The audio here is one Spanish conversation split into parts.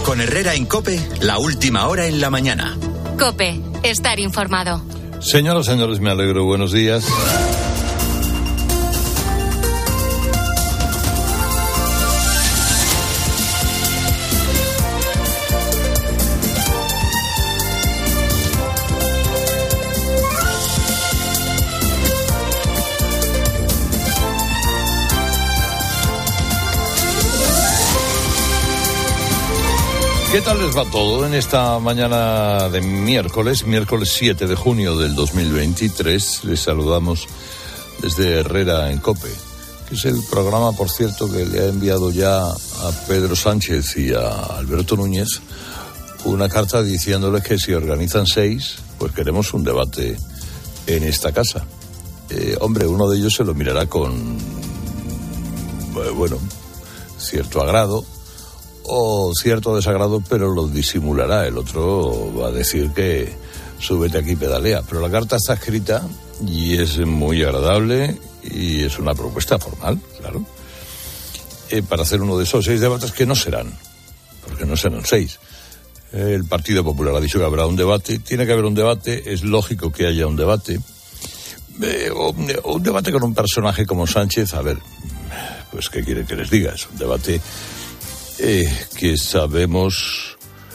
Con Herrera en COPE, la última hora en la mañana. COPE, estar informado. Señoras, señores, me alegro. Buenos días. ¿Qué tal les va todo en esta mañana de miércoles 7 de junio del 2023? Les saludamos desde Herrera en COPE, que es el programa, por cierto, que le ha enviado ya a Pedro Sánchez y a Alberto Núñez una carta diciéndoles que si organizan 6, pues queremos un debate en esta casa. Hombre, uno de ellos se lo mirará con, cierto agrado o cierto desagrado, pero lo disimulará. El otro va a decir que súbete aquí, pedalea. Pero la carta está escrita y es muy agradable y es una propuesta formal, claro, para hacer uno de esos 6 debates que no serán, porque no serán 6. El Partido Popular ha dicho que habrá un debate, tiene que haber un debate, es lógico que haya un debate. Un debate con un personaje como Sánchez, a ver, pues qué quieren que les diga, es un debate que sabemos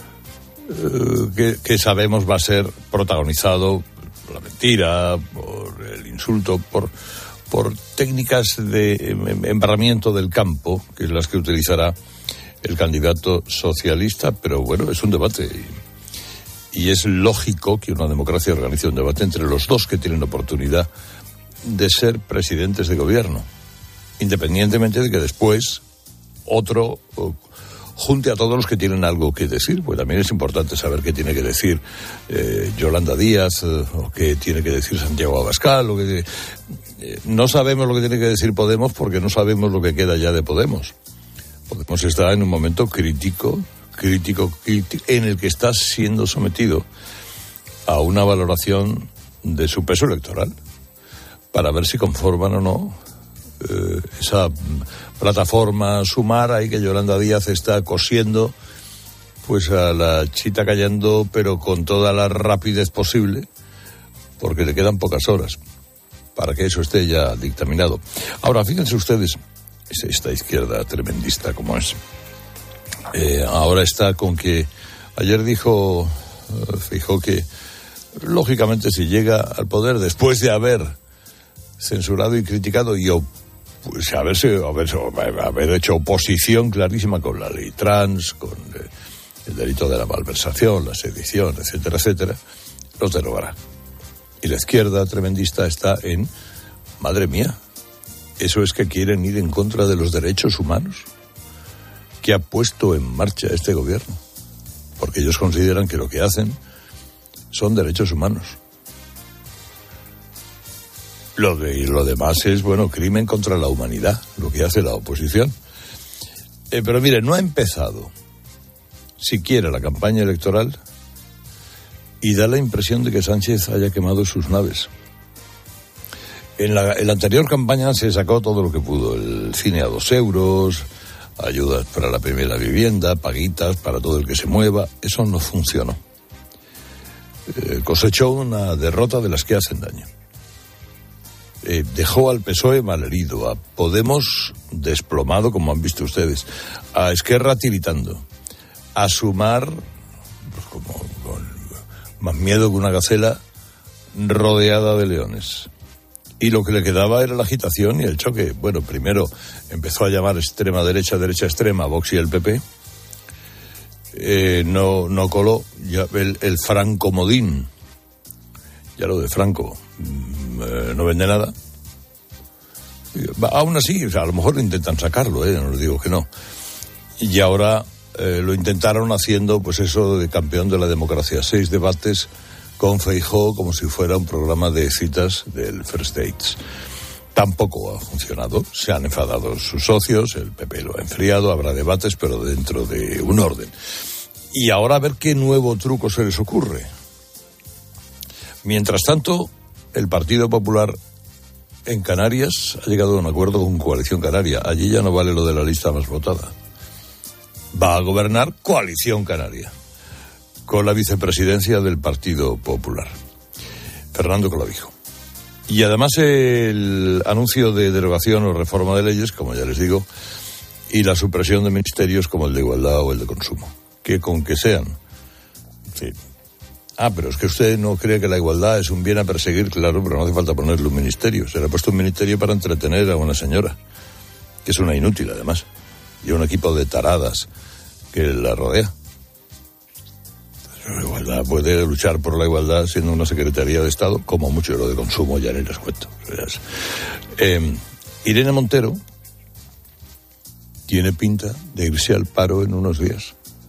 va a ser protagonizado por la mentira, por el insulto, por técnicas de embarramiento del campo, que es las que utilizará el candidato socialista, pero bueno, es un debate y es lógico que una democracia organice un debate entre los dos que tienen oportunidad de ser presidentes de gobierno, independientemente de que después otro junte a todos los que tienen algo que decir, pues también es importante saber qué tiene que decir Yolanda Díaz, o qué tiene que decir Santiago Abascal, no sabemos lo que tiene que decir Podemos porque no sabemos lo que queda ya de Podemos. Podemos estar en un momento crítico, en el que está siendo sometido a una valoración de su peso electoral, para ver si conforman o no esa plataforma Sumar ahí que Yolanda Díaz está cosiendo pues a la chita callando, pero con toda la rapidez posible, porque le quedan pocas horas para que eso esté ya dictaminado. Ahora, fíjense ustedes, esta izquierda tremendista como es, ahora está con que ayer dijo Feijóo que lógicamente si llega al poder después de haber censurado y criticado y pues haber hecho oposición clarísima con la ley trans, con el delito de la malversación, la sedición, etcétera, etcétera, los derogará. Y la izquierda tremendista está en, madre mía, eso es que quieren ir en contra de los derechos humanos que ha puesto en marcha este gobierno, porque ellos consideran que lo que hacen son derechos humanos. Lo demás es, crimen contra la humanidad, lo que hace la oposición. Pero mire, no ha empezado siquiera la campaña electoral y da la impresión de que Sánchez haya quemado sus naves. En la anterior campaña se sacó todo lo que pudo, el cine a 2 euros, ayudas para la primera vivienda, paguitas para todo el que se mueva. Eso no funcionó. Cosechó una derrota de las que hacen daño. Dejó al PSOE malherido, a Podemos desplomado, como han visto ustedes, a Esquerra tiritando, a Sumar pues como con más miedo que una gacela rodeada de leones. Y lo que le quedaba era la agitación y el choque. Bueno, primero empezó a llamar extrema derecha, derecha extrema, Vox y el PP. No coló ya el francomodín. Ya lo de Franco no vende nada. Aún así, a lo mejor intentan sacarlo, no les digo que no. Y ahora lo intentaron haciendo, pues eso de campeón de la democracia. 6 debates con Feijóo como si fuera un programa de citas del First Dates. Tampoco ha funcionado. Se han enfadado sus socios, el PP lo ha enfriado, habrá debates, pero dentro de un orden. Y ahora a ver qué nuevo truco se les ocurre. Mientras tanto, el Partido Popular en Canarias ha llegado a un acuerdo con Coalición Canaria. Allí ya no vale lo de la lista más votada. va a gobernar Coalición Canaria, con la vicepresidencia del Partido Popular, Fernando Clavijo. Y además el anuncio de derogación o reforma de leyes, como ya les digo, y la supresión de ministerios como el de Igualdad o el de Consumo, que con que sean. Sí. Pero es que usted no cree que la igualdad es un bien a perseguir, claro, pero no hace falta ponerle un ministerio. Se le ha puesto un ministerio para entretener a una señora, que es una inútil además, y a un equipo de taradas que la rodea. La igualdad puede luchar por la igualdad siendo una Secretaría de Estado, como mucho lo de Consumo, ya ni les cuento. Irene Montero tiene pinta de irse al paro en unos días.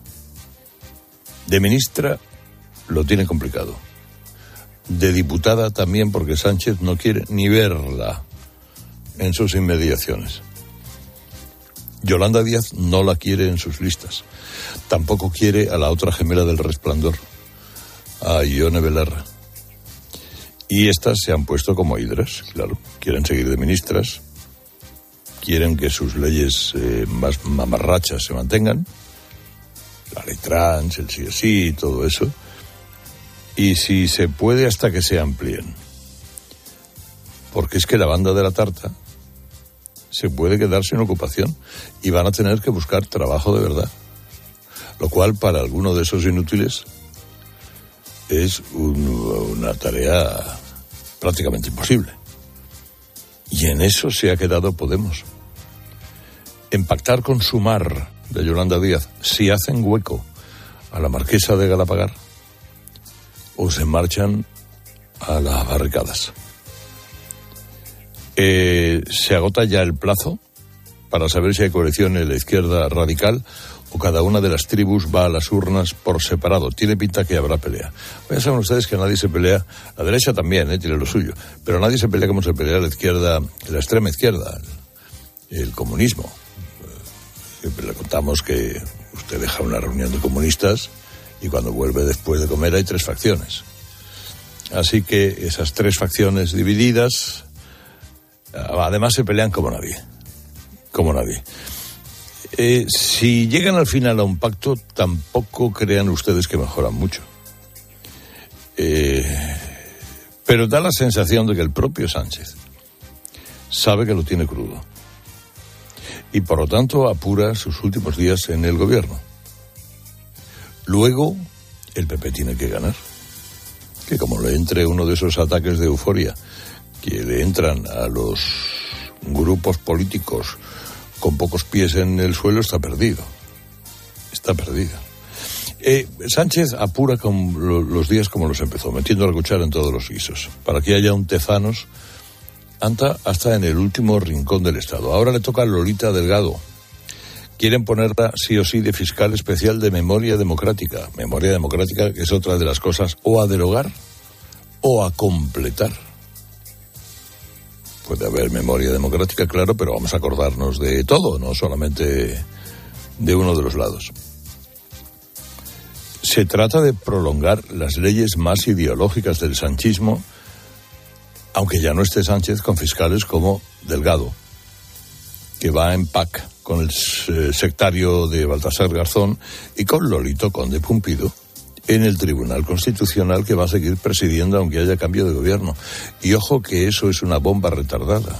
De ministra lo tiene complicado. De diputada también, porque Sánchez no quiere ni verla en sus inmediaciones. Yolanda Díaz no la quiere en sus listas. Tampoco quiere a la otra gemela del Resplandor, a Ione Belarra. Y estas se han puesto como hidras, claro. Quieren seguir de ministras, quieren que sus leyes más mamarrachas se mantengan, la ley trans, el sí, todo eso. Y si se puede, hasta que se amplíen. Porque es que la banda de la tarta se puede quedar sin ocupación y van a tener que buscar trabajo de verdad. Lo cual para alguno de esos inútiles es una tarea prácticamente imposible. Y en eso se ha quedado Podemos. En pactar con Sumar de Yolanda Díaz, si hacen hueco a la marquesa de Galapagar o se marchan a las barricadas. Se agota ya el plazo para saber si hay coalición en la izquierda radical o cada una de las tribus va a las urnas por separado. Tiene pinta que habrá pelea. Ya saben ustedes que nadie se pelea, la derecha también, tiene lo suyo, pero nadie se pelea como se pelea la izquierda, la extrema izquierda, el comunismo. Siempre le contamos que usted deja una reunión de comunistas y cuando vuelve después de comer hay 3 facciones. Así que esas 3 facciones divididas, además se pelean como nadie. Como nadie. Si llegan al final a un pacto, tampoco crean ustedes que mejoran mucho. Pero da la sensación de que el propio Sánchez sabe que lo tiene crudo. Y por lo tanto apura sus últimos días en el gobierno. Luego, el PP tiene que ganar. Que como le entre uno de esos ataques de euforia que le entran a los grupos políticos con pocos pies en el suelo, está perdido. Está perdido. Sánchez apura con los días como los empezó, metiendo la cuchara en todos los guisos, para que haya un Tezanos hasta en el último rincón del Estado. Ahora le toca a Lolita Delgado. Quieren ponerla sí o sí de fiscal especial de memoria democrática. Memoria democrática, que es otra de las cosas o a derogar o a completar. Puede haber memoria democrática, claro, pero vamos a acordarnos de todo, no solamente de uno de los lados. Se trata de prolongar las leyes más ideológicas del sanchismo, aunque ya no esté Sánchez, con fiscales como Delgado, que va en PAC con el sectario de Baltasar Garzón y con Lolito Conde Pumpido en el Tribunal Constitucional, que va a seguir presidiendo aunque haya cambio de gobierno. Y ojo que eso es una bomba retardada.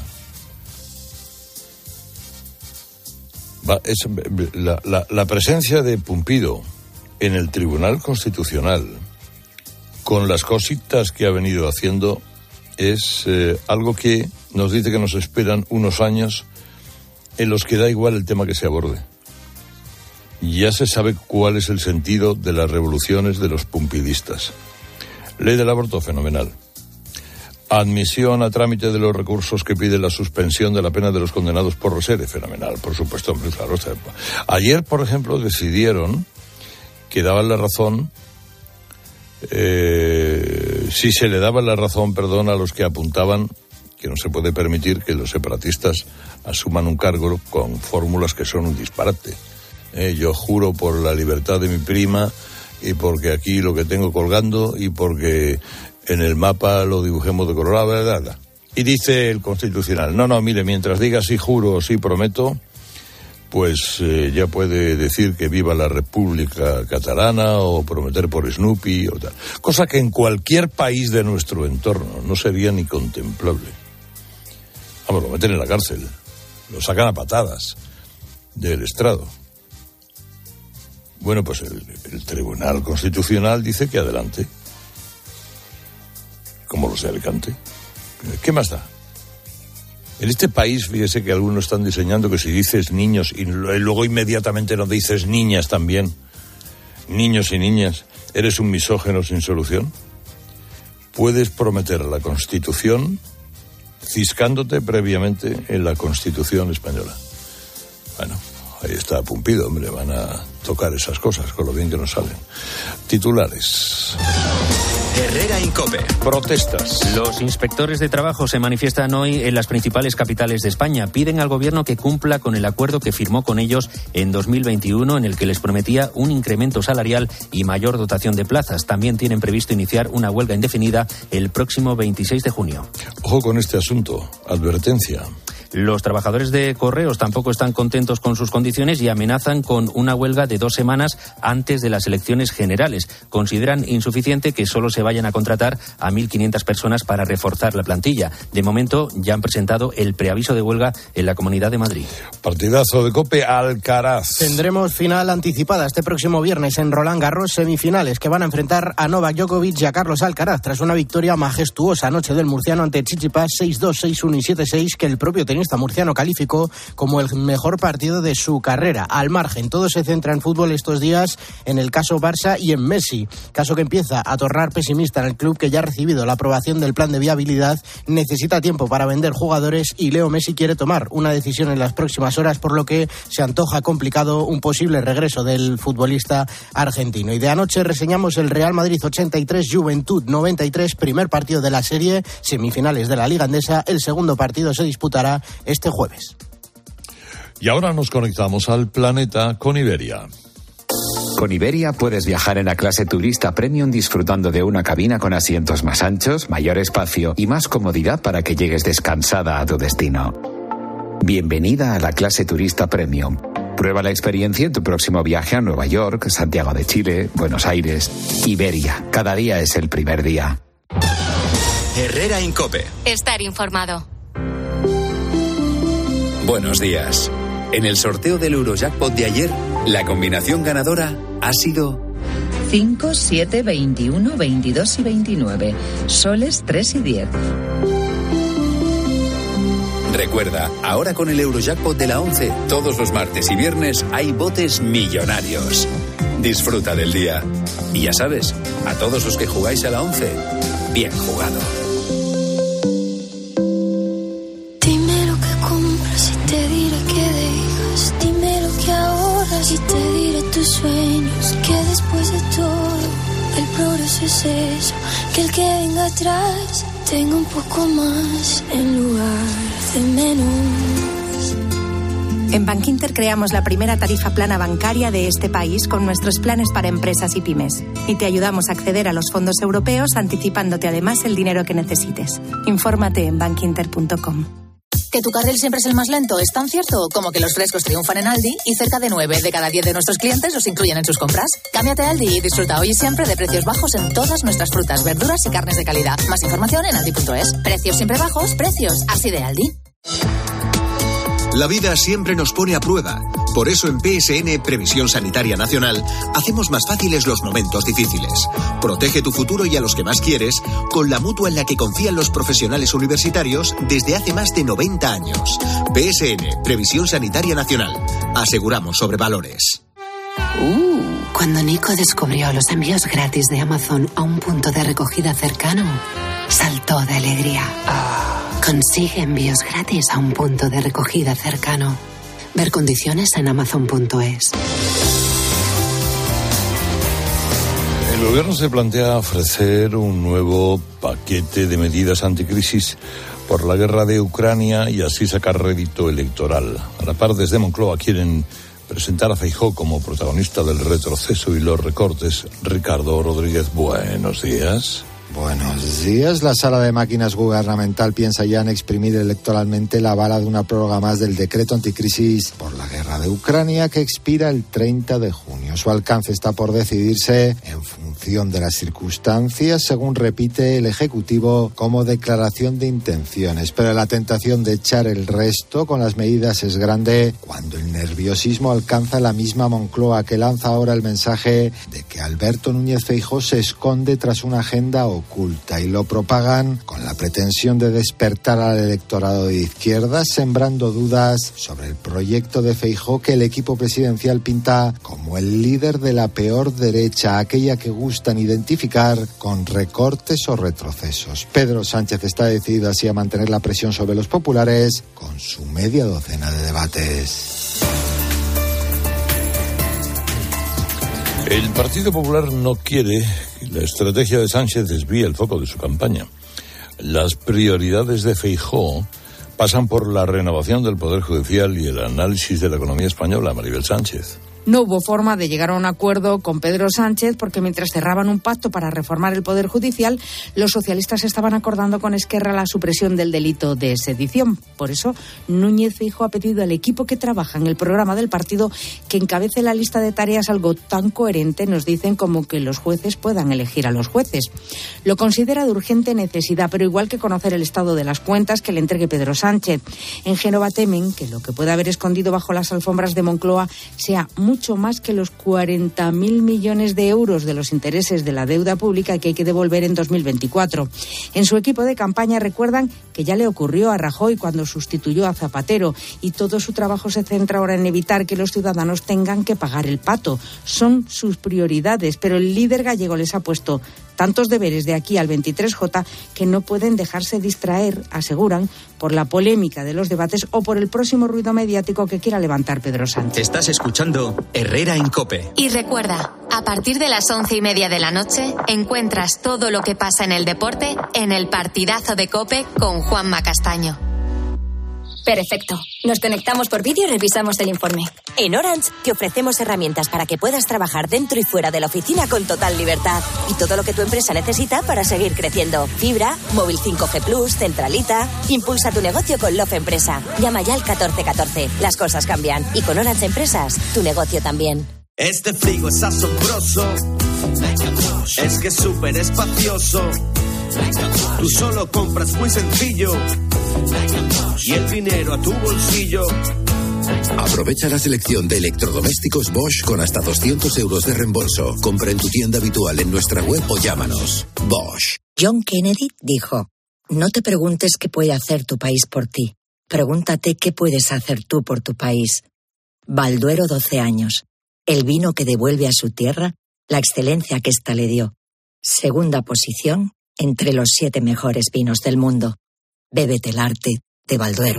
La presencia de Pumpido en el Tribunal Constitucional, con las cositas que ha venido haciendo, es algo que nos dice que nos esperan unos años en los que da igual el tema que se aborde. Ya se sabe cuál es el sentido de las revoluciones de los pumpidistas. Ley del aborto, fenomenal. Admisión a trámite de los recursos que pide la suspensión de la pena de los condenados por resere, fenomenal, por supuesto, hombre, claro. Ayer, por ejemplo, decidieron que daban la razón, si se le daba la razón, a los que apuntaban que no se puede permitir que los separatistas asuman un cargo con fórmulas que son un disparate. Yo juro por la libertad de mi prima y porque aquí lo que tengo colgando y porque en el mapa lo dibujemos de colorado, ¿verdad? Y dice el Constitucional, no, mire, mientras diga sí juro o sí prometo, pues ya puede decir que viva la República Catalana o prometer por Snoopy o tal. Cosa que en cualquier país de nuestro entorno no sería ni contemplable. Vamos, lo meten en la cárcel, lo sacan a patadas del estrado. Bueno, pues el Tribunal Constitucional dice que adelante, como los de Alicante. ¿Qué más da? En este país, fíjese que algunos están diseñando que si dices niños y luego inmediatamente no dices niñas también, niños y niñas, eres un misógino sin solución. Puedes prometer la Constitución ciscándote previamente en la Constitución española. Bueno, ahí está Pumpido, hombre, van a tocar esas cosas con lo bien que nos salen. Titulares. Herrera Incope. Protestas. Los inspectores de trabajo se manifiestan hoy en las principales capitales de España. Piden al gobierno que cumpla con el acuerdo que firmó con ellos en 2021, en el que les prometía un incremento salarial y mayor dotación de plazas. También tienen previsto iniciar una huelga indefinida el próximo 26 de junio. Ojo con este asunto. Advertencia. Los trabajadores de Correos tampoco están contentos con sus condiciones y amenazan con una huelga de 2 semanas antes de las elecciones generales. Consideran insuficiente que solo se vayan a contratar a 1.500 personas para reforzar la plantilla. De momento ya han presentado el preaviso de huelga en la Comunidad de Madrid. Partidazo de COPE, Alcaraz. Tendremos final anticipada este próximo viernes en Roland Garros, semifinales que van a enfrentar a Novak Djokovic y a Carlos Alcaraz tras una victoria majestuosa anoche del murciano ante Tsitsipas 6-2, 6-1 y 7-6 que el propio tenista murciano calificó como el mejor partido de su carrera. Al margen, todo se centra en fútbol estos días en el caso Barça y en Messi, caso que empieza a tornar pesimista en el club, que ya ha recibido la aprobación del plan de viabilidad, necesita tiempo para vender jugadores y Leo Messi quiere tomar una decisión en las próximas horas, por lo que se antoja complicado un posible regreso del futbolista argentino. Y de anoche reseñamos el Real Madrid 83, Juventud 93, primer partido de la serie, semifinales de la Liga Endesa. El segundo partido se disputará este jueves. Y ahora nos conectamos al planeta con Iberia. Con Iberia puedes viajar en la clase turista premium disfrutando de una cabina con asientos más anchos, mayor espacio y más comodidad para que llegues descansada a tu destino. Bienvenida a la clase turista premium. Prueba la experiencia en tu próximo viaje a Nueva York, Santiago de Chile, Buenos Aires. Iberia, cada día es el primer día. Herrera Incope. Estar informado. Buenos días. En el sorteo del Eurojackpot de ayer, la combinación ganadora ha sido 5, 7, 21, 22 y 29. Soles 3 y 10. Recuerda, ahora con el Eurojackpot de la 11, todos los martes y viernes hay botes millonarios. Disfruta del día. Y ya sabes, a todos los que jugáis a la 11, bien jugado. Te diré que dejas, dime lo que ahorras y te diré tus sueños, que después de todo el progreso es eso, que el que venga atrás tenga un poco más en lugar de menos. En Bankinter creamos la primera tarifa plana bancaria de este país con nuestros planes para empresas y pymes. Y te ayudamos a acceder a los fondos europeos anticipándote además el dinero que necesites. Infórmate en bankinter.com. ¿Que tu carril siempre es el más lento? ¿Es tan cierto como que los frescos triunfan en Aldi y cerca de 9 de cada 10 de nuestros clientes los incluyen en sus compras? Cámbiate a Aldi y disfruta hoy y siempre de precios bajos en todas nuestras frutas, verduras y carnes de calidad. Más información en aldi.es. Precios siempre bajos, precios así de Aldi. La vida siempre nos pone a prueba. Por eso en PSN, Previsión Sanitaria Nacional, hacemos más fáciles los momentos difíciles. Protege tu futuro y a los que más quieres con la mutua en la que confían los profesionales universitarios desde hace más de 90 años. PSN, Previsión Sanitaria Nacional. Aseguramos sobre valores. Cuando Nico descubrió los envíos gratis de Amazon a un punto de recogida cercano, saltó de alegría. Consigue envíos gratis a un punto de recogida cercano. Ver condiciones en Amazon.es. El gobierno se plantea ofrecer un nuevo paquete de medidas anticrisis por la guerra de Ucrania y así sacar rédito electoral. A la par, desde Moncloa quieren presentar a Feijóo como protagonista del retroceso y los recortes. Ricardo Rodríguez, buenos días. Buenos días. La sala de máquinas gubernamental piensa ya en exprimir electoralmente la bala de una prórroga más del decreto anticrisis por la guerra de Ucrania que expira el 30 de junio. Su alcance está por decidirse en función de las circunstancias, según repite el Ejecutivo como declaración de intenciones. Pero la tentación de echar el resto con las medidas es grande cuando el nerviosismo alcanza la misma Moncloa, que lanza ahora el mensaje de que Alberto Núñez Feijóo se esconde tras una agenda oculta, y lo propagan con la pretensión de despertar al electorado de izquierdas, sembrando dudas sobre el proyecto de Feijóo, que el equipo presidencial pinta como el líder de la peor derecha, aquella que gustan identificar con recortes o retrocesos. Pedro Sánchez está decidido así a mantener la presión sobre los populares con su media docena de debates. El Partido Popular no quiere que la estrategia de Sánchez desvíe el foco de su campaña. Las prioridades de Feijóo pasan por la renovación del Poder Judicial y el análisis de la economía española. Maribel Sánchez. No hubo forma de llegar a un acuerdo con Pedro Sánchez porque mientras cerraban un pacto para reformar el Poder Judicial, los socialistas estaban acordando con Esquerra la supresión del delito de sedición. Por eso, Núñez Feijóo ha pedido al equipo que trabaja en el programa del partido que encabece la lista de tareas, algo tan coherente, nos dicen, como que los jueces puedan elegir a los jueces. Lo considera de urgente necesidad, pero igual que conocer el estado de las cuentas que le entregue Pedro Sánchez. En Génova temen que lo que pueda haber escondido bajo las alfombras de Moncloa sea mucho más que los 40.000 millones de euros de los intereses de la deuda pública que hay que devolver en 2024. En su equipo de campaña recuerdan que ya le ocurrió a Rajoy cuando sustituyó a Zapatero, y todo su trabajo se centra ahora en evitar que los ciudadanos tengan que pagar el pato. Son sus prioridades, pero el líder gallego les ha puesto tantos deberes de aquí al 23J que no pueden dejarse distraer, aseguran, por la polémica de los debates o por el próximo ruido mediático que quiera levantar Pedro Sánchez. Estás escuchando Herrera en COPE. Y recuerda, a partir de las 11:30 de la noche encuentras todo lo que pasa en el deporte en el partidazo de COPE con Juanma Castaño. Perfecto. Nos conectamos por vídeo y revisamos el informe. En Orange te ofrecemos herramientas para que puedas trabajar dentro y fuera de la oficina con total libertad. Y todo lo que tu empresa necesita para seguir creciendo. Fibra, móvil 5G Plus, centralita. Impulsa tu negocio con Love Empresa. Llama ya al 1414. Las cosas cambian. Y con Orange Empresas, tu negocio también. Este frigo es asombroso. Es que es súper espacioso. Tú solo compras muy sencillo. Y el dinero a tu bolsillo. Aprovecha la selección de electrodomésticos Bosch con hasta 200 euros de reembolso. Compra en tu tienda habitual, en nuestra web o llámanos. Bosch. John Kennedy dijo: no te preguntes qué puede hacer tu país por ti. Pregúntate qué puedes hacer tú por tu país. Balduero 12 años. El vino que devuelve a su tierra la excelencia que ésta le dio. Segunda posición entre los 7 mejores vinos del mundo. Bébete el arte de Balduero.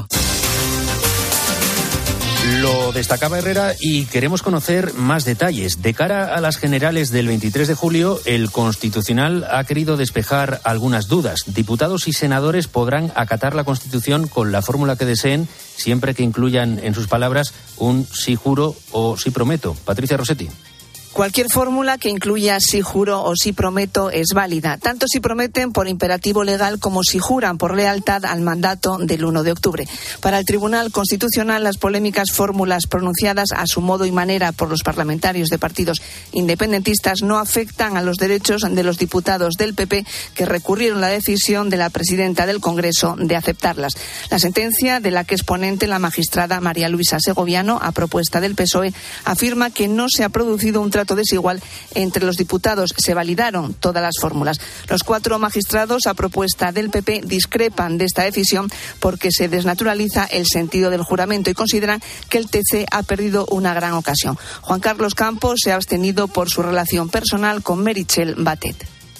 Lo destacaba Herrera y queremos conocer más detalles. De cara a las generales del 23 de julio, el Constitucional ha querido despejar algunas dudas. Diputados y senadores podrán acatar la Constitución con la fórmula que deseen, siempre que incluyan en sus palabras un sí juro o sí prometo. Patricia Rossetti. Cualquier fórmula que incluya sí juro o sí prometo es válida, tanto si prometen por imperativo legal como si juran por lealtad al mandato del 1 de octubre. Para el Tribunal Constitucional, las polémicas fórmulas pronunciadas a su modo y manera por los parlamentarios de partidos independentistas no afectan a los derechos de los diputados del PP que recurrieron la decisión de la presidenta del Congreso de aceptarlas. La sentencia, de la que es ponente la magistrada María Luisa Segoviano, a propuesta del PSOE, afirma que no se ha producido un trato desigual entre los diputados. Se validaron todas las fórmulas. Los 4 magistrados, a propuesta del PP, discrepan de esta decisión porque se desnaturaliza el sentido del juramento y consideran que el TC ha perdido una gran ocasión. Juan Carlos Campos se ha abstenido por su relación personal con Meritxell Batet.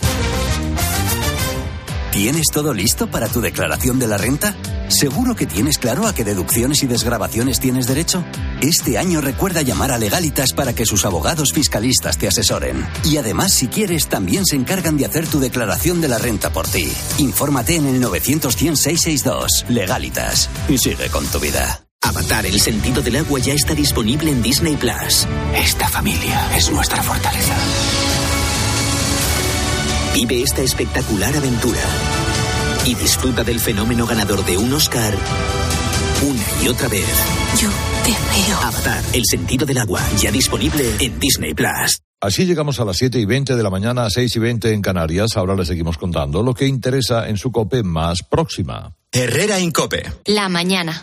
¿Tienes todo listo para tu declaración de la renta? ¿Seguro que tienes claro a qué deducciones y desgravaciones tienes derecho? Este año recuerda llamar a Legalitas para que sus abogados fiscalistas te asesoren. Y además, si quieres, también se encargan de hacer tu declaración de la renta por ti. Infórmate en el 900-100-662. Legalitas. Y sigue con tu vida. Avatar, el sentido del agua, ya está disponible en Disney Plus. Esta familia es nuestra fortaleza. Vive esta espectacular aventura y disfruta del fenómeno ganador de un Oscar una y otra vez. Yo te veo. Avatar, el sentido del agua, ya disponible en Disney+. Así llegamos a las 7:20 de la mañana, 6:20 en Canarias. Ahora les seguimos contando lo que interesa en su COPE más próxima. Herrera Incope. La mañana.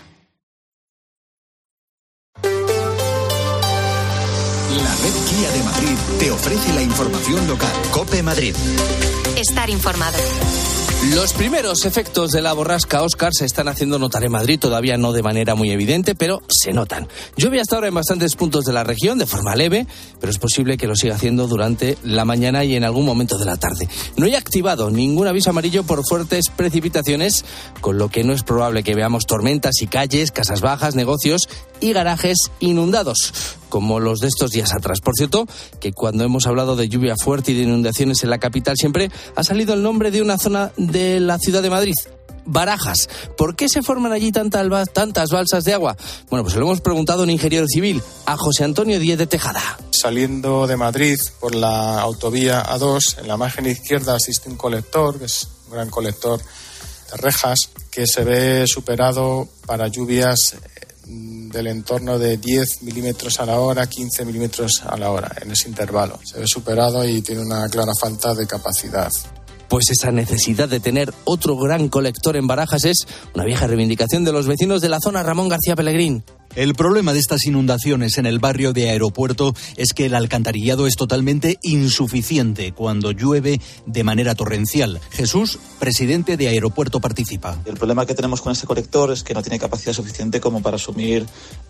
La red Kia de Madrid te ofrece la información local. COPE Madrid. Estar informado. Los primeros efectos de la borrasca Óscar se están haciendo notar en Madrid, todavía no de manera muy evidente, pero se notan. Llueve hasta ahora en bastantes puntos de la región, de forma leve, pero es posible que lo siga haciendo durante la mañana y en algún momento de la tarde. No hay activado ningún aviso amarillo por fuertes precipitaciones, con lo que no es probable que veamos tormentas y calles, casas bajas, negocios y garajes inundados, como los de estos días atrás. Por cierto, que cuando hemos hablado de lluvia fuerte y de inundaciones en la capital, siempre ha salido el nombre de una zona de la ciudad de Madrid, Barajas. ¿Por qué se forman allí tantas balsas de agua? Bueno, pues se lo hemos preguntado a un ingeniero civil, a José Antonio Díez de Tejada. Saliendo de Madrid por la autovía A2, en la margen izquierda existe un colector, que es un gran colector de rejas, que se ve superado para lluvias del entorno de 10 milímetros a la hora, 15 milímetros a la hora, en ese intervalo. Se ve superado y tiene una clara falta de capacidad. Pues esa necesidad de tener otro gran colector en Barajas es una vieja reivindicación de los vecinos de la zona Ramón García Pellegrín. El problema de estas inundaciones en el barrio de Aeropuerto es que el alcantarillado es totalmente insuficiente cuando llueve de manera torrencial. Jesús, presidente de Aeropuerto, participa. El problema que tenemos con este colector es que no tiene capacidad suficiente como para asumir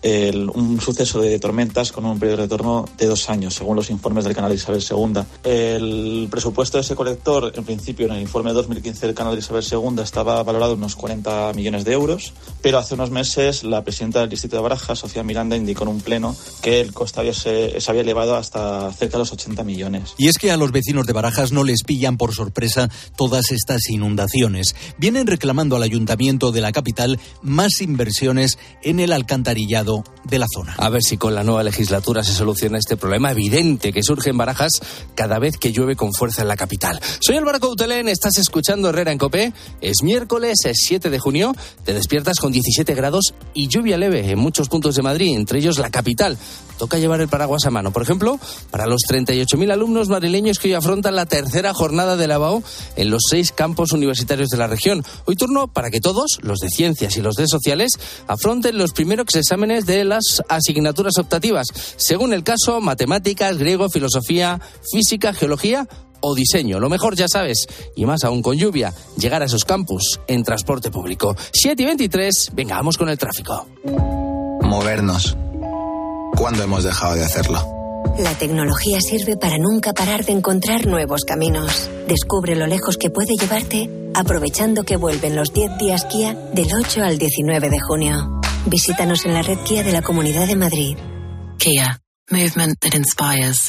un suceso de tormentas con un periodo de retorno de 2 años, según los informes del canal Isabel II. El presupuesto de ese colector, en principio, en el informe de 2015 del canal Isabel II, estaba valorado en unos 40 millones de euros, pero hace unos meses la presidenta del distrito de Barajas, Sofía Miranda, indicó en un pleno que el coste se había elevado hasta cerca de los 80 millones. Y es que a los vecinos de Barajas no les pillan por sorpresa todas estas inundaciones. Vienen reclamando al ayuntamiento de la capital más inversiones en el alcantarillado de la zona. A ver si con la nueva legislatura se soluciona este problema evidente que surge en Barajas cada vez que llueve con fuerza en la capital. Soy Álvaro Coutelén, estás escuchando Herrera en COPE. Es miércoles, es 7 de junio, te despiertas con 17 grados y lluvia leve en muchos puntos de Madrid, entre ellos la capital. Toca llevar el paraguas a mano. Por ejemplo, para los 38.000 alumnos madrileños que hoy afrontan la tercera jornada de la BAO en los 6 campos universitarios de la región. Hoy turno para que todos, los de ciencias y los de sociales, afronten los primeros exámenes de las asignaturas optativas. Según el caso, matemáticas, griego, filosofía, física, geología o diseño. Lo mejor, ya sabes, y más aún con lluvia, llegar a esos campus en transporte público. 7:23, venga, vamos con el tráfico. Movernos. ¿Cuándo hemos dejado de hacerlo? La tecnología sirve para nunca parar de encontrar nuevos caminos. Descubre lo lejos que puede llevarte aprovechando que vuelven los 10 días Kia del 8 al 19 de junio. Visítanos en la red Kia de la Comunidad de Madrid. Kia. Movement that inspires.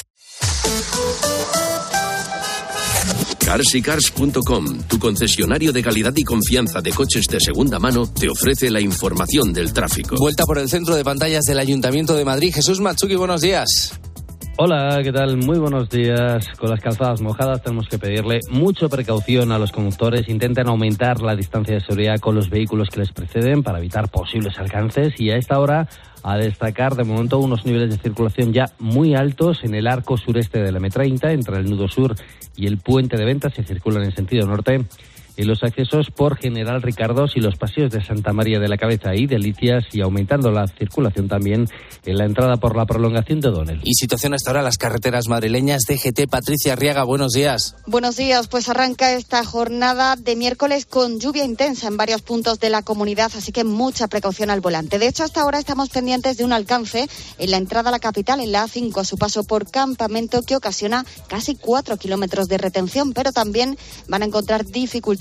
Carsycars.com, tu concesionario de calidad y confianza de coches de segunda mano, te ofrece la información del tráfico. Vuelta por el centro de pantallas del Ayuntamiento de Madrid. Jesús Matsuki, buenos días. Hola, ¿qué tal? Muy buenos días. Con las calzadas mojadas tenemos que pedirle mucha precaución a los conductores. Intenten aumentar la distancia de seguridad con los vehículos que les preceden para evitar posibles alcances. Y a esta hora, a destacar de momento unos niveles de circulación ya muy altos en el arco sureste de la M30, entre el nudo sur y el puente de Ventas, se circulan en sentido norte. En los accesos por General Ricardos y los paseos de Santa María de la Cabeza y Delicias, y aumentando la circulación también en la entrada por la prolongación de O'Donnell. Y situación hasta ahora las carreteras madrileñas. DGT, Patricia Arriaga, buenos días. Buenos días, pues arranca esta jornada de miércoles con lluvia intensa en varios puntos de la comunidad, así que mucha precaución al volante. De hecho, hasta ahora estamos pendientes de un alcance en la entrada a la capital, en la A5, a su paso por Campamento, que ocasiona casi 4 kilómetros de retención, pero también van a encontrar dificultades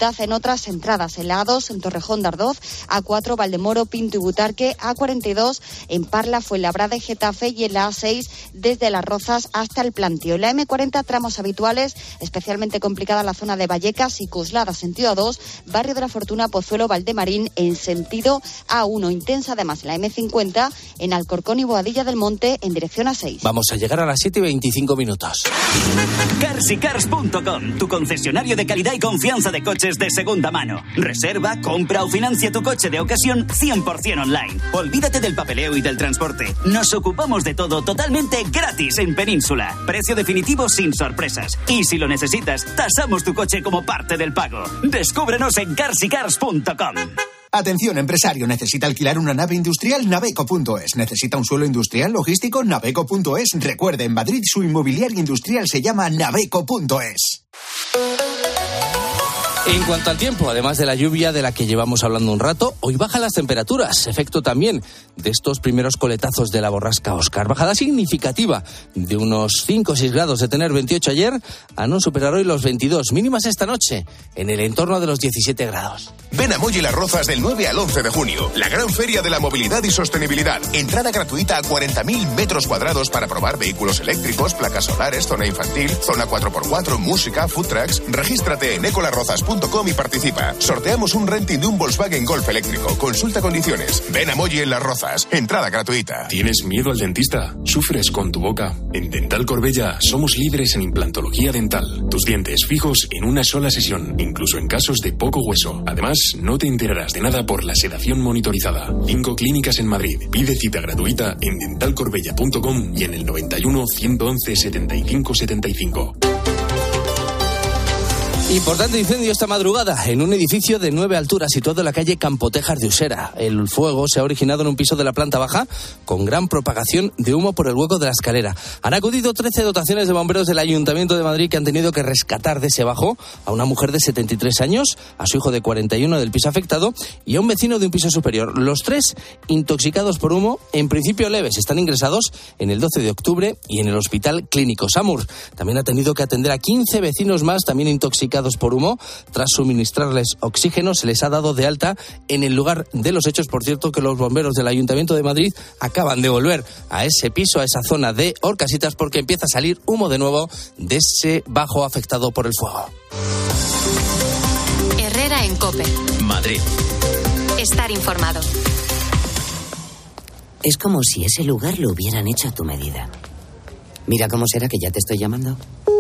dificultad en otras entradas. En la A2 en Torrejón de Ardoz, A4 Valdemoro, Pinto y Butarque, A42 en Parla, Fuenlabrada y Getafe, y en la A6 desde Las Rozas hasta el Plantío. En la M40 tramos habituales, especialmente complicada la zona de Vallecas y Coslada, sentido A2, Barrio de la Fortuna, Pozuelo, Valdemarín, en sentido A1. Intensa además en la M50 en Alcorcón y Boadilla del Monte en dirección A6. Vamos a llegar a las 7:25. Carsicars.com, tu concesionario de calidad y confianza de coches de segunda mano. Reserva, compra o financia tu coche de ocasión 100% online. Olvídate del papeleo y del transporte. Nos ocupamos de todo totalmente gratis en Península. Precio definitivo sin sorpresas. Y si lo necesitas, tasamos tu coche como parte del pago. Descúbrenos en carsicars.com. Atención, empresario, ¿necesita alquilar una nave industrial? Naveco.es. ¿Necesita un suelo industrial logístico? Naveco.es. Recuerde, en Madrid su inmobiliaria industrial se llama Naveco.es. En cuanto al tiempo, además de la lluvia de la que llevamos hablando un rato, hoy bajan las temperaturas, efecto también de estos primeros coletazos de la borrasca Óscar. Bajada significativa de unos 5 o 6 grados de tener 28 ayer a no superar hoy los 22, mínimas esta noche en el entorno de los 17 grados. Ven a Moy y Las Rozas del 9 al 11 de junio, la gran feria de la movilidad y sostenibilidad. Entrada gratuita a 40.000 metros cuadrados para probar vehículos eléctricos, placas solares, zona infantil, zona 4x4, música, food trucks. Regístrate en ecolarrozas.com y participa. Sorteamos un renting de un Volkswagen Golf eléctrico. Consulta condiciones. Ven a Moy en Las Rozas. Entrada gratuita. ¿Tienes miedo al dentista? ¿Sufres con tu boca? En Dental Corbella somos líderes en implantología dental. Tus dientes fijos en una sola sesión, incluso en casos de poco hueso. Además, no te enterarás de nada por la sedación monitorizada. 5 clínicas en Madrid. Pide cita gratuita en dentalcorbella.com y en el 91 111 75 75. Importante incendio esta madrugada en un edificio de 9 alturas situado en la calle Campotejas de Usera. El fuego se ha originado en un piso de la planta baja con gran propagación de humo por el hueco de la escalera. Han acudido 13 dotaciones de bomberos del Ayuntamiento de Madrid que han tenido que rescatar de ese bajo a una mujer de 73 años, a su hijo de 41 del piso afectado y a un vecino de un piso superior. Los 3 intoxicados por humo, en principio leves, están ingresados en el 12 de octubre y en el Hospital Clínico Samur. También ha tenido que atender a 15 vecinos más, también intoxicados por humo. Tras suministrarles oxígeno, se les ha dado de alta en el lugar de los hechos. Por cierto, que los bomberos del Ayuntamiento de Madrid acaban de volver a ese piso, a esa zona de Orcasitas, porque empieza a salir humo de nuevo de ese bajo afectado por el fuego. Herrera en COPE. Madrid. Estar informado. Es como si ese lugar lo hubieran hecho a tu medida. Mira cómo será que ya te estoy llamando.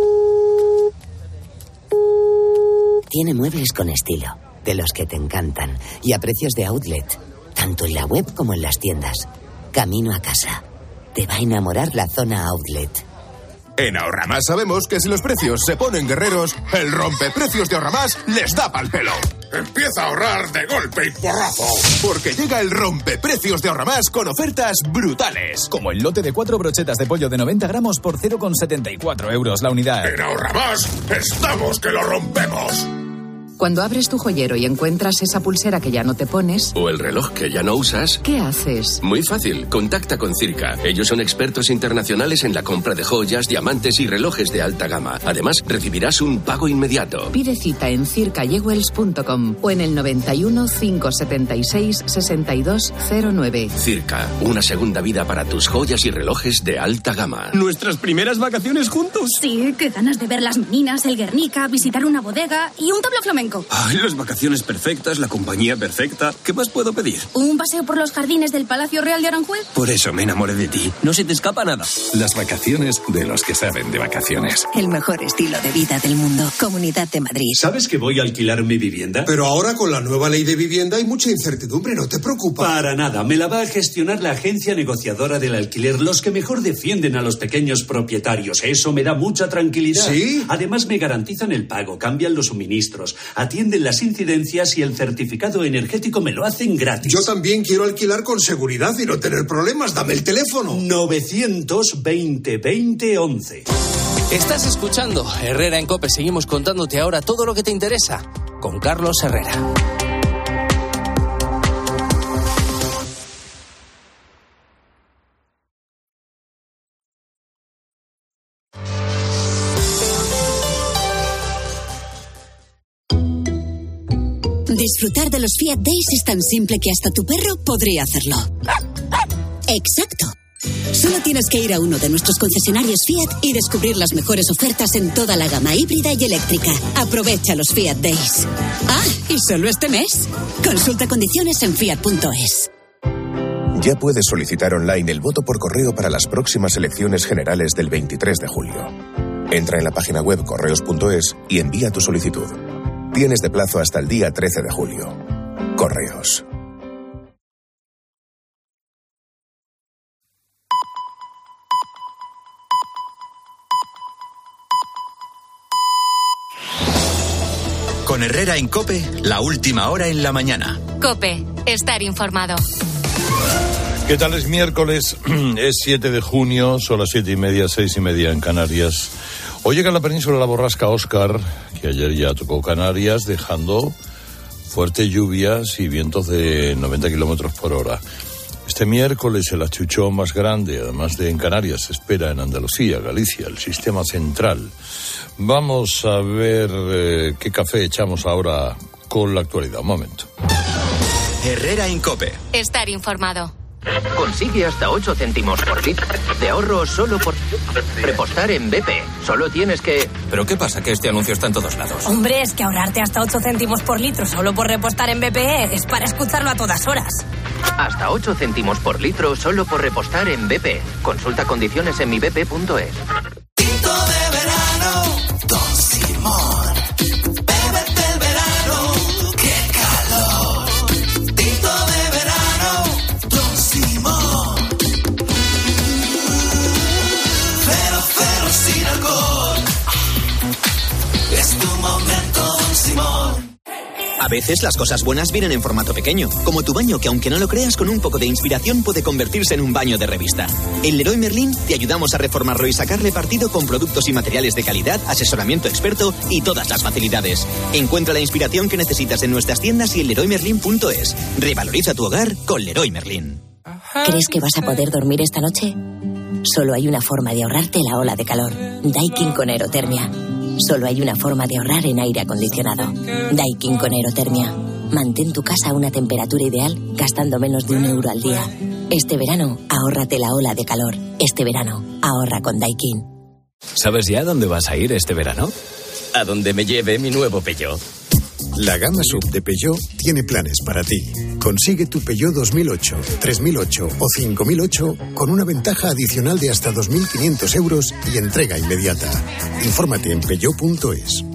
Tiene muebles con estilo, de los que te encantan, y a precios de outlet, tanto en la web como en las tiendas. Camino a casa. Te va a enamorar la zona outlet. En Ahorramás sabemos que si los precios se ponen guerreros, el rompeprecios de Ahorramás les da pa'l pelo. Empieza a ahorrar de golpe y porrazo. Porque llega el rompeprecios de Ahorramás con ofertas brutales. Como el lote de 4 brochetas de pollo de 90 gramos por 0,74 euros la unidad. En Ahorramás estamos que lo rompemos. Cuando abres tu joyero y encuentras esa pulsera que ya no te pones... O el reloj que ya no usas... ¿Qué haces? Muy fácil, contacta con Circa. Ellos son expertos internacionales en la compra de joyas, diamantes y relojes de alta gama. Además, recibirás un pago inmediato. Pide cita en circayewells.com o en el 91 576 6209. Circa, una segunda vida para tus joyas y relojes de alta gama. ¿Nuestras primeras vacaciones juntos? Sí, qué ganas de ver las meninas, el Guernica, visitar una bodega y un tablo flamenco. Ay, las vacaciones perfectas, la compañía perfecta. ¿Qué más puedo pedir? ¿Un paseo por los jardines del Palacio Real de Aranjuez? Por eso me enamoré de ti. No se te escapa nada. Las vacaciones de los que saben de vacaciones. El mejor estilo de vida del mundo. Comunidad de Madrid. ¿Sabes que voy a alquilar mi vivienda? Pero ahora con la nueva ley de vivienda hay mucha incertidumbre, ¿no te preocupa? Para nada. Me la va a gestionar la agencia negociadora del alquiler, los que mejor defienden a los pequeños propietarios. Eso me da mucha tranquilidad. ¿Sí? Además me garantizan el pago, cambian los suministros, atienden las incidencias y el certificado energético me lo hacen gratis. Yo también quiero alquilar con seguridad y no tener problemas. Dame el teléfono. 920 20 11. Estás escuchando Herrera en COPE. Seguimos contándote ahora todo lo que te interesa con Carlos Herrera. Disfrutar de los Fiat Days es tan simple que hasta tu perro podría hacerlo. Exacto. Solo tienes que ir a uno de nuestros concesionarios Fiat y descubrir las mejores ofertas en toda la gama híbrida y eléctrica. Aprovecha los Fiat Days. Ah, y solo este mes. Consulta condiciones en fiat.es. Ya puedes solicitar online el voto por correo para las próximas elecciones generales del 23 de julio. Entra en la página web correos.es y envía tu solicitud. Tienes de plazo hasta el día 13 de julio. Correos. Con Herrera en COPE, la última hora en la mañana. COPE, estar informado. ¿Qué tal? Es miércoles, es 7 de junio, son las 7:30, 6:30 en Canarias. Hoy llega a la península la borrasca Óscar, que ayer ya tocó Canarias, dejando fuertes lluvias y vientos de 90 kilómetros por hora. Este miércoles el achuchón más grande, además de en Canarias, se espera en Andalucía, Galicia, el sistema central. Vamos a ver qué café echamos ahora con la actualidad. Un momento. Herrera en COPE. Estar informado. Consigue hasta 8 céntimos por litro de ahorro solo por repostar en BP. Solo tienes que... ¿Pero qué pasa que este anuncio está en todos lados? Hombre, es que ahorrarte hasta 8 céntimos por litro solo por repostar en BP es para escucharlo a todas horas. Hasta 8 céntimos por litro solo por repostar en BP. Consulta condiciones en mibp.es. Tinto de verano, Don Simón. Bébete el verano, qué calor. Tinto de verano, Don Simón. Cero sin alcohol. Es tu momento, Don Simón. A veces las cosas buenas vienen en formato pequeño, como tu baño que, aunque no lo creas, con un poco de inspiración puede convertirse en un baño de revista. En Leroy Merlin te ayudamos a reformarlo y sacarle partido con productos y materiales de calidad, asesoramiento experto y todas las facilidades. Encuentra la inspiración que necesitas en nuestras tiendas y en leroymerlin.es. Revaloriza tu hogar con Leroy Merlin. ¿Crees que vas a poder dormir esta noche? Solo hay una forma de ahorrarte la ola de calor. Daikin con aerotermia. Solo hay una forma de ahorrar en aire acondicionado. Daikin con aerotermia. Mantén tu casa a una temperatura ideal gastando menos de €1 al día. Este verano, ahórrate la ola de calor. Este verano, ahorra con Daikin. ¿Sabes ya dónde vas a ir este verano? A donde me lleve mi nuevo Peugeot. La gama SUV de Peugeot tiene planes para ti. Consigue tu Peugeot 2008, 3008 o 5008 con una ventaja adicional de hasta 2.500 euros y entrega inmediata. Infórmate en peugeot.es.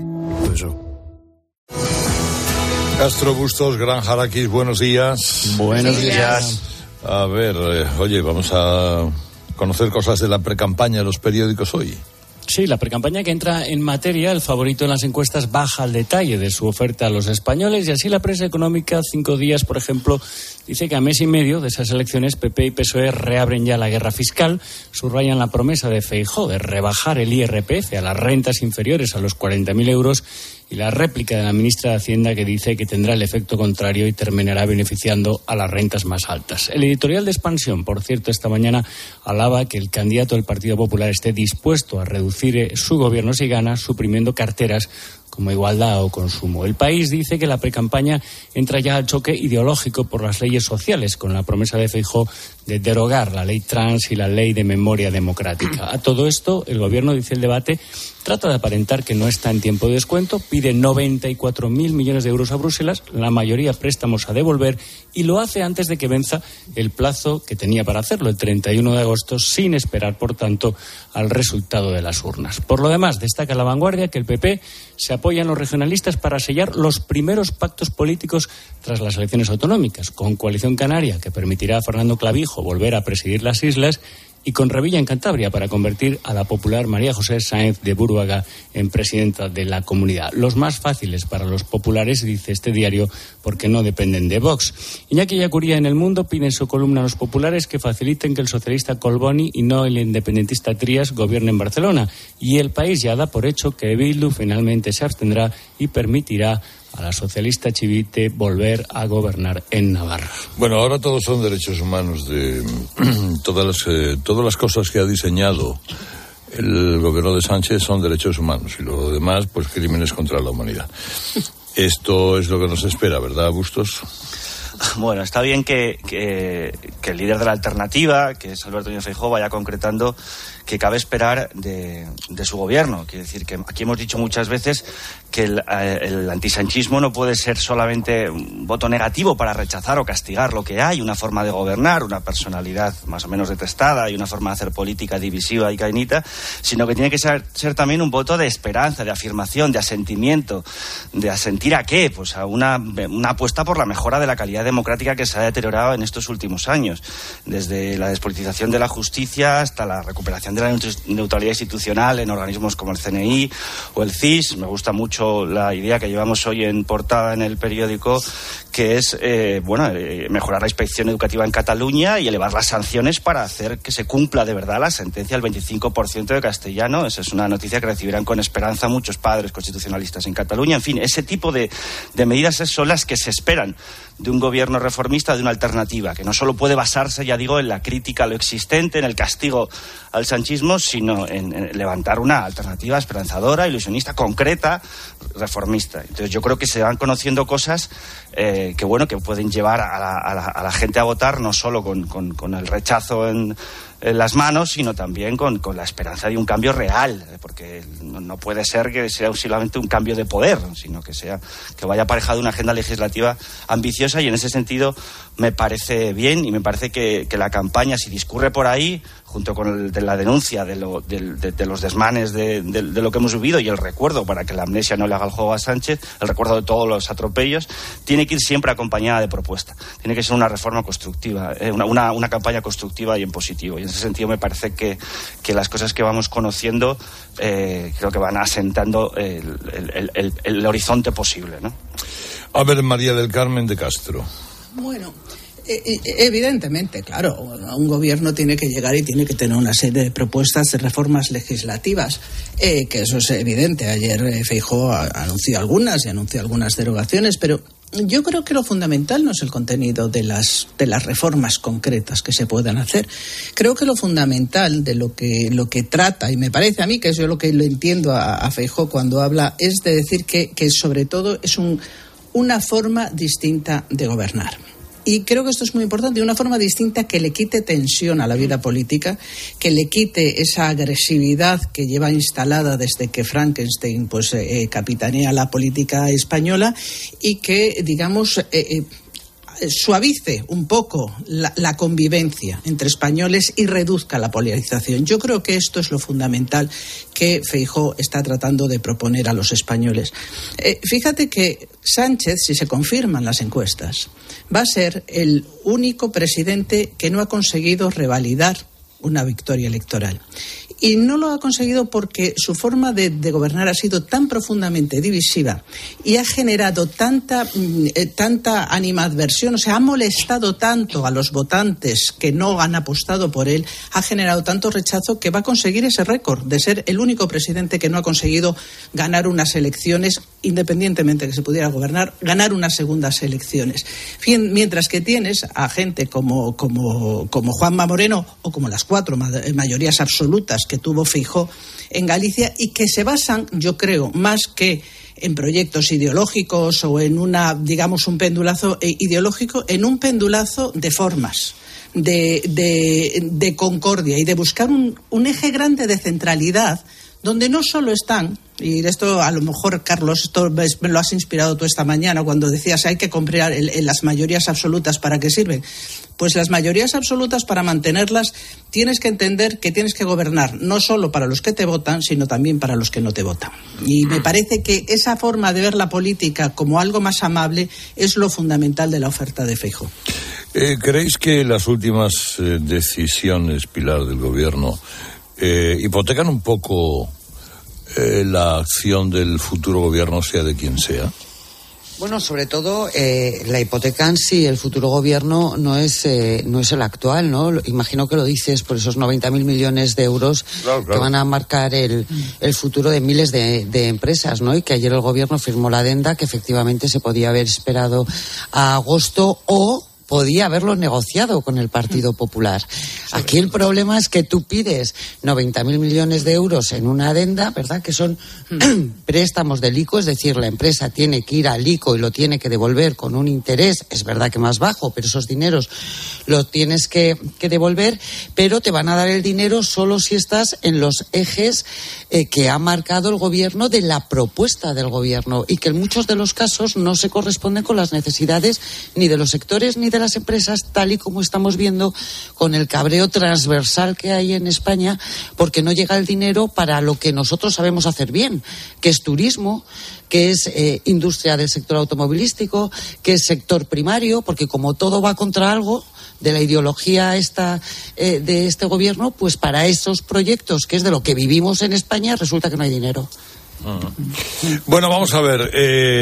Castro Bustos, Gran Jarakis, buenos días. Buenos días. A ver, oye, vamos a conocer cosas de la precampaña de los periódicos hoy. Sí, la precampaña que entra en materia, el favorito en las encuestas baja al detalle de su oferta a los españoles y así la prensa económica, 5 días, por ejemplo, dice que a mes y medio de esas elecciones PP y PSOE reabren ya la guerra fiscal, subrayan la promesa de Feijóo de rebajar el IRPF a las rentas inferiores a los 40.000 euros y la réplica de la ministra de Hacienda que dice que tendrá el efecto contrario y terminará beneficiando a las rentas más altas. El editorial de Expansión, por cierto, esta mañana alaba que el candidato del Partido Popular esté dispuesto a reducir su gobierno si gana, suprimiendo carteras como igualdad o consumo. El País dice que la precampaña entra ya al choque ideológico por las leyes sociales, con la promesa de Feijóo de derogar la ley trans y la ley de memoria democrática. A todo esto, el gobierno, dice el debate, trata de aparentar que no está en tiempo de descuento, pide 94.000 millones de euros a Bruselas, la mayoría préstamos a devolver, y lo hace antes de que venza el plazo que tenía para hacerlo, el 31 de agosto, sin esperar, por tanto, al resultado de las urnas. Por lo demás, destaca La Vanguardia que el PP se apoya en los regionalistas para sellar los primeros pactos políticos tras las elecciones autonómicas, con Coalición Canaria, que permitirá a Fernando Clavijo volver a presidir las islas, y con Revilla en Cantabria para convertir a la popular María José Sáenz de Búruaga en presidenta de la comunidad. Los más fáciles para los populares, dice este diario, porque no dependen de Vox. Iñaki Yacuría en El Mundo pide en su columna a los populares que faciliten que el socialista Colboni y no el independentista Trías gobiernen Barcelona. Y El País ya da por hecho que Bildu finalmente se abstendrá y permitirá a la socialista Chivite volver a gobernar en Navarra. Bueno, ahora todos son derechos humanos de todas las cosas que ha diseñado el gobierno de Sánchez son derechos humanos y lo demás, pues crímenes contra la humanidad. Esto es lo que nos espera, ¿verdad, Bustos? Bueno, está bien que el líder de la alternativa, que es Alberto Núñez Feijóo, vaya concretando que cabe esperar de su gobierno. Quiere decir que aquí hemos dicho muchas veces que el antisanchismo no puede ser solamente un voto negativo para rechazar o castigar lo que hay, una forma de gobernar, una personalidad más o menos detestada y una forma de hacer política divisiva y cainita, sino que tiene que ser también un voto de esperanza, de afirmación, de asentimiento, de asentir a qué, pues a una apuesta por la mejora de la calidad democrática que se ha deteriorado en estos últimos años, desde la despolitización de la justicia hasta la recuperación de la neutralidad institucional en organismos como el CNI o el CIS. Me gusta mucho la idea que llevamos hoy en portada en el periódico, que es mejorar la inspección educativa en Cataluña y elevar las sanciones para hacer que se cumpla de verdad la sentencia del 25% de castellano. Esa es una noticia que recibirán con esperanza muchos padres constitucionalistas en Cataluña. En fin, ese tipo de medidas son las que se esperan de un gobierno reformista, de una alternativa, que no solo puede basarse, ya digo, en la crítica a lo existente, en el castigo al sanchismo, sino en levantar una alternativa esperanzadora, ilusionista, concreta, reformista. Entonces yo creo que se van conociendo cosas que pueden llevar a la gente a votar, no solo con el rechazo en las manos, sino también con la esperanza de un cambio real, porque no puede ser que sea solamente un cambio de poder, sino que vaya aparejado de una agenda legislativa ambiciosa, y en ese sentido me parece bien, y me parece que la campaña, si discurre por ahí, junto con la denuncia de los desmanes de lo que hemos vivido y el recuerdo, para que la amnesia no le haga el juego a Sánchez, el recuerdo de todos los atropellos, tiene que ir siempre acompañada de propuesta. Tiene que ser una reforma constructiva, una campaña constructiva y en positivo. Y en ese sentido me parece que las cosas que vamos conociendo creo que van asentando el horizonte posible, ¿no? A ver, María del Carmen de Castro. Bueno, evidentemente, claro, un gobierno tiene que llegar y tiene que tener una serie de propuestas de reformas legislativas, que eso es evidente. Ayer Feijóo anunció algunas derogaciones, pero yo creo que lo fundamental no es el contenido de las reformas concretas que se puedan hacer. Creo que lo fundamental de lo que trata, y me parece a mí que es yo lo que lo entiendo a Feijóo cuando habla, es de decir que sobre todo es una forma distinta de gobernar. Y creo que esto es muy importante, una forma distinta que le quite tensión a la vida política, que le quite esa agresividad que lleva instalada desde que Frankenstein capitanea la política española, y que, digamos, suavice un poco la convivencia entre españoles y reduzca la polarización. Yo creo que esto es lo fundamental que Feijóo está tratando de proponer a los españoles. Fíjate que Sánchez, si se confirman las encuestas, va a ser el único presidente que no ha conseguido revalidar una victoria electoral. Y no lo ha conseguido porque su forma de gobernar ha sido tan profundamente divisiva y ha generado tanta animadversión, o sea, ha molestado tanto a los votantes que no han apostado por él, ha generado tanto rechazo, que va a conseguir ese récord de ser el único presidente que no ha conseguido ganar unas elecciones, independientemente de que se pudiera gobernar, ganar unas segundas elecciones. Mientras que tienes a gente como Juanma Moreno, o como las 4 mayorías absolutas que tuvo Feijóo en Galicia, y que se basan, yo creo, más que en proyectos ideológicos o en un pendulazo ideológico, en un pendulazo de formas, de concordia y de buscar un eje grande de centralidad, donde no solo están, y esto a lo mejor, Carlos, esto me lo has inspirado tú esta mañana cuando decías hay que comprar las mayorías absolutas. ¿Para qué sirven? Pues las mayorías absolutas, para mantenerlas, tienes que entender que tienes que gobernar no solo para los que te votan, sino también para los que no te votan. Y me parece que esa forma de ver la política como algo más amable es lo fundamental de la oferta de Feijóo. ¿Creéis que las últimas decisiones, Pilar, del gobierno hipotecan un poco la acción del futuro gobierno, sea de quien sea? Bueno, sobre todo la hipotecan si el futuro gobierno no es el actual, ¿no? Imagino que lo dices por esos 90.000 millones de euros, claro, que van a marcar el futuro de miles de empresas, ¿no? Y que ayer el gobierno firmó la adenda, que efectivamente se podía haber esperado a agosto, o podía haberlo negociado con el Partido Popular. Aquí el problema es que tú pides 90.000 millones de euros en una adenda, ¿verdad?, que son préstamos del ICO, es decir, la empresa tiene que ir al ICO y lo tiene que devolver con un interés, es verdad que más bajo, pero esos dineros los tienes que devolver, pero te van a dar el dinero solo si estás en los ejes que ha marcado el gobierno de la propuesta del gobierno, y que en muchos de los casos no se corresponden con las necesidades ni de los sectores ni de las empresas, tal y como estamos viendo con el cabreo transversal que hay en España, porque no llega el dinero para lo que nosotros sabemos hacer bien, que es turismo, que es industria del sector automovilístico, que es sector primario, porque como todo va contra algo de la ideología esta de este gobierno, pues para esos proyectos, que es de lo que vivimos en España, resulta que no hay dinero. Bueno, vamos a ver,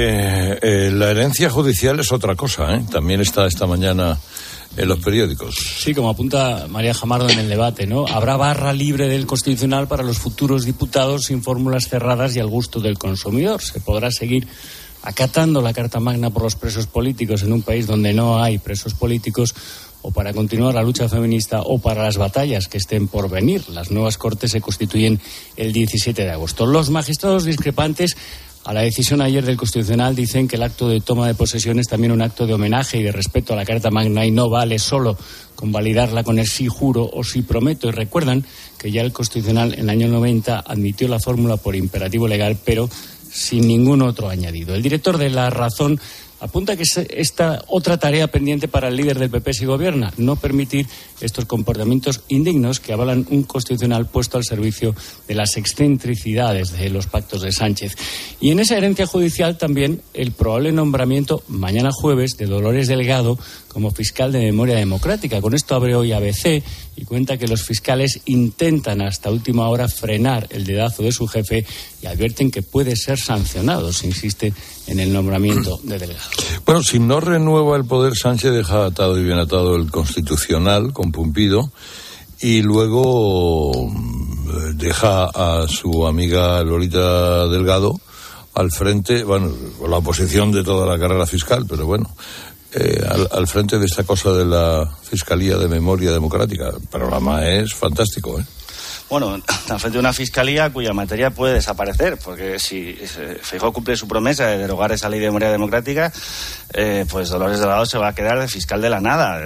la herencia judicial es otra cosa, ¿eh? También está esta mañana en los periódicos. Sí, como apunta María Jamardo en el debate, ¿no? Habrá barra libre del Constitucional para los futuros diputados sin fórmulas cerradas y al gusto del consumidor. Se podrá seguir acatando la Carta Magna por los presos políticos en un país donde no hay presos políticos, o para continuar la lucha feminista, o para las batallas que estén por venir. Las nuevas Cortes se constituyen el 17 de agosto. Los magistrados discrepantes a la decisión ayer del Constitucional dicen que el acto de toma de posesión es también un acto de homenaje y de respeto a la Carta Magna, y no vale solo con validarla con el sí juro o sí prometo. Y recuerdan que ya el Constitucional en el año 90 admitió la fórmula por imperativo legal, pero sin ningún otro añadido. El director de La Razón apunta que es esta otra tarea pendiente para el líder del PP si gobierna: no permitir estos comportamientos indignos que avalan un Constitucional puesto al servicio de las excentricidades de los pactos de Sánchez. Y en esa herencia judicial también el probable nombramiento mañana jueves de Dolores Delgado como fiscal de Memoria Democrática. Con esto abre hoy ABC y cuenta que los fiscales intentan hasta última hora frenar el dedazo de su jefe y advierten que puede ser sancionado si insiste en el nombramiento de Delgado. Bueno, si no renueva el poder, Sánchez deja atado y bien atado el Constitucional con Pumpido, y luego deja a su amiga Lolita Delgado al frente, bueno, con la oposición de toda la carrera fiscal, pero bueno, al frente de esta cosa de la Fiscalía de Memoria Democrática. El programa es fantástico, ¿eh? Bueno, al frente de una fiscalía cuya materia puede desaparecer, porque si Feijóo cumple su promesa de derogar esa ley de memoria democrática, pues Dolores Delgado se va a quedar de fiscal de la nada.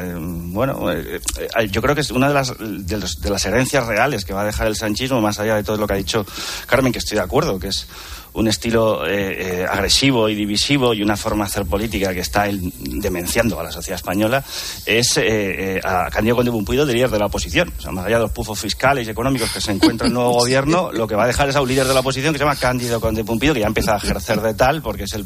Yo creo que es una de las herencias reales que va a dejar el sanchismo, más allá de todo lo que ha dicho Carmen, que estoy de acuerdo, que es un estilo agresivo y divisivo y una forma de hacer política que está demenciando a la sociedad española, es a Cándido Conde Pumpido de líder de la oposición. O sea, más allá de los pufos fiscales y económicos que se encuentra el nuevo gobierno, lo que va a dejar es a un líder de la oposición que se llama Cándido Conde Pumpido, que ya empieza a ejercer de tal, porque es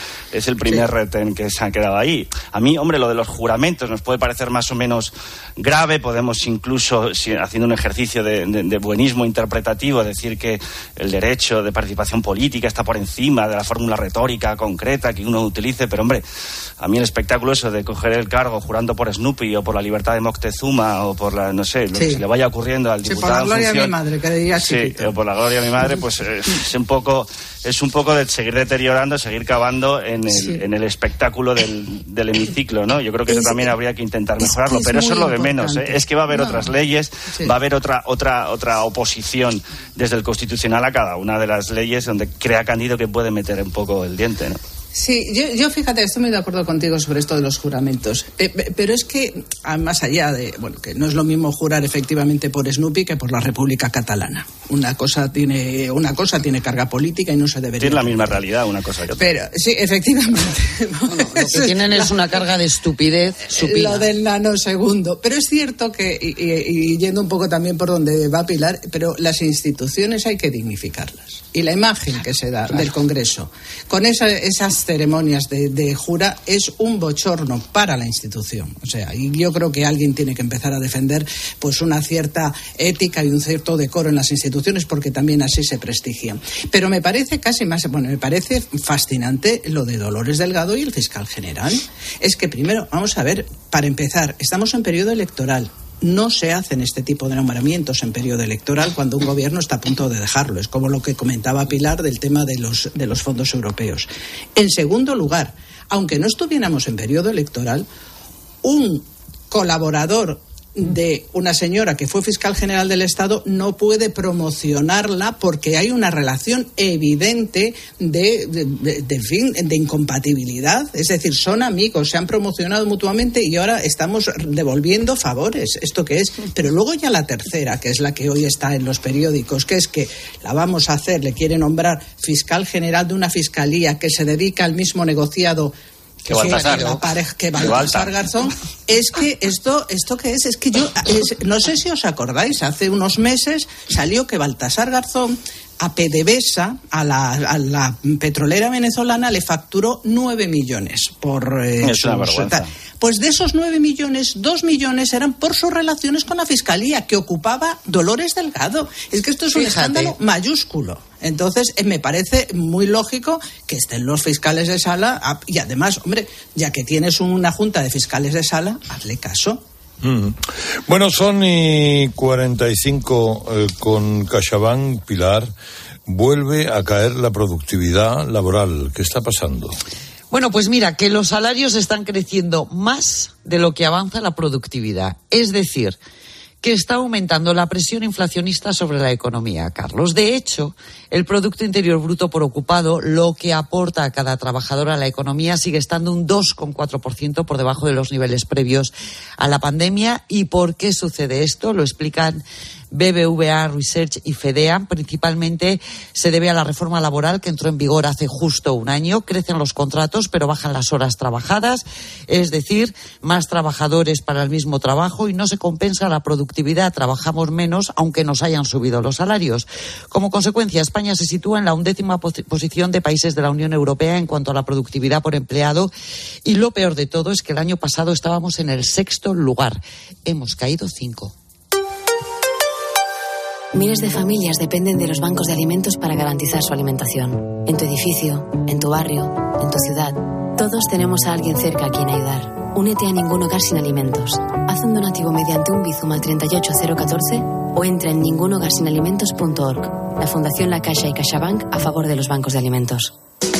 el primer retén que se ha quedado ahí. A mí, hombre, lo de los juramentos nos puede parecer más o menos grave. Podemos incluso, haciendo un ejercicio de buenismo interpretativo, decir que el derecho de participación política está por encima de la fórmula retórica concreta que uno utilice, pero hombre, a mí el espectáculo eso de coger el cargo jurando por Snoopy o por la libertad de Moctezuma o por la, no sé, lo que se le vaya ocurriendo al diputado. Por la gloria de mi madre, que diría o por la gloria de mi madre, pues es un poco de seguir deteriorando, seguir cavando en el espectáculo del hemiciclo, ¿no? Yo creo que eso también habría que intentar mejorarlo, pero eso es lo de menos, ¿eh? Es que va a haber otras leyes, va a haber otra oposición desde el Constitucional a cada una de las leyes donde crea Cándido que puede meter un poco el diente, ¿no? Sí, yo fíjate, estoy muy de acuerdo contigo sobre esto de los juramentos, pero es que, más allá de, bueno, que no es lo mismo jurar efectivamente por Snoopy que por la República Catalana. Una cosa tiene carga política y no se debería... Tiene la misma realidad una cosa que otra. Pero, sí, efectivamente. Bueno, lo que tienen es una carga de estupidez supina. Lo del nanosegundo. Pero es cierto que, y yendo un poco también por donde va Pilar, pero las instituciones hay que dignificarlas. Y la imagen que se da del Congreso, con esas ceremonias de jura, es un bochorno para la institución. O sea, y yo creo que alguien tiene que empezar a defender pues una cierta ética y un cierto decoro en las instituciones, porque también así se prestigian. Pero me parece me parece fascinante lo de Dolores Delgado y el fiscal general. Es que primero, vamos a ver, para empezar, estamos en periodo electoral. No se hacen este tipo de nombramientos en periodo electoral cuando un gobierno está a punto de dejarlo. Es como lo que comentaba Pilar del tema de los fondos europeos. En segundo lugar, aunque no estuviéramos en periodo electoral, un colaborador de una señora que fue fiscal general del Estado no puede promocionarla porque hay una relación evidente de incompatibilidad. Es decir, son amigos, se han promocionado mutuamente y ahora estamos devolviendo favores. ¿Esto qué es? Pero luego ya la tercera, que es la que hoy está en los periódicos, que es que la vamos a hacer, le quiere nombrar fiscal general de una fiscalía que se dedica al mismo negociado que Baltasar Garzón. Es que esto que es que yo no sé si os acordáis, hace unos meses salió que Baltasar Garzón a PDVSA, a la petrolera venezolana, le facturó 9 millones por es una vergüenza. Pues de esos 9 millones, 2 millones eran por sus relaciones con la Fiscalía, que ocupaba Dolores Delgado. Es que esto es un escándalo mayúsculo. Entonces, me parece muy lógico que estén los fiscales de sala. Y además, hombre, ya que tienes una junta de fiscales de sala, hazle caso. Bueno, son 45 con CaixaBank, Pilar. Vuelve a caer la productividad laboral. ¿Qué está pasando? Bueno, pues mira, que los salarios están creciendo más de lo que avanza la productividad. Es decir, que está aumentando la presión inflacionista sobre la economía, Carlos. De hecho, el Producto Interior Bruto por ocupado, lo que aporta a cada trabajador a la economía, sigue estando un 2,4% por debajo de los niveles previos a la pandemia. ¿Y por qué sucede esto? Lo explican BBVA Research y FEDEA. Principalmente se debe a la reforma laboral que entró en vigor hace justo un año. Crecen los contratos, pero bajan las horas trabajadas, es decir, más trabajadores para el mismo trabajo y no se compensa la productividad. Trabajamos menos, aunque nos hayan subido los salarios. Como consecuencia, España se sitúa en la 11ª posición de países de la Unión Europea en cuanto a la productividad por empleado, y lo peor de todo es que el año pasado estábamos en el 6º lugar. Hemos caído 5. Miles de familias dependen de los bancos de alimentos para garantizar su alimentación. En tu edificio, en tu barrio, en tu ciudad, todos tenemos a alguien cerca a quien ayudar. Únete a Ningún Hogar Sin Alimentos. Haz un donativo mediante un Bizum al 38014 o entra en ningunhogarsinalimentos.org. La Fundación La Caixa y CaixaBank a favor de los bancos de alimentos.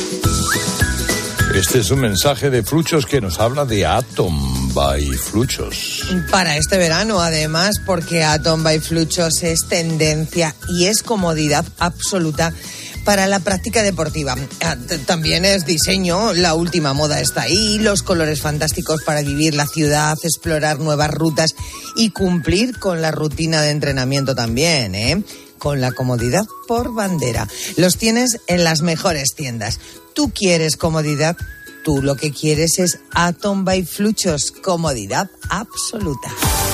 Este es un mensaje de Fluchos que nos habla de Atom by Fluchos. Para este verano, además, porque Atom by Fluchos es tendencia y es comodidad absoluta para la práctica deportiva. También es diseño, la última moda está ahí, los colores fantásticos para vivir la ciudad, explorar nuevas rutas y cumplir con la rutina de entrenamiento también, con la comodidad por bandera. Los tienes en las mejores tiendas. ¿Tú quieres comodidad? Tú lo que quieres es Atom by Fluchos, comodidad absoluta.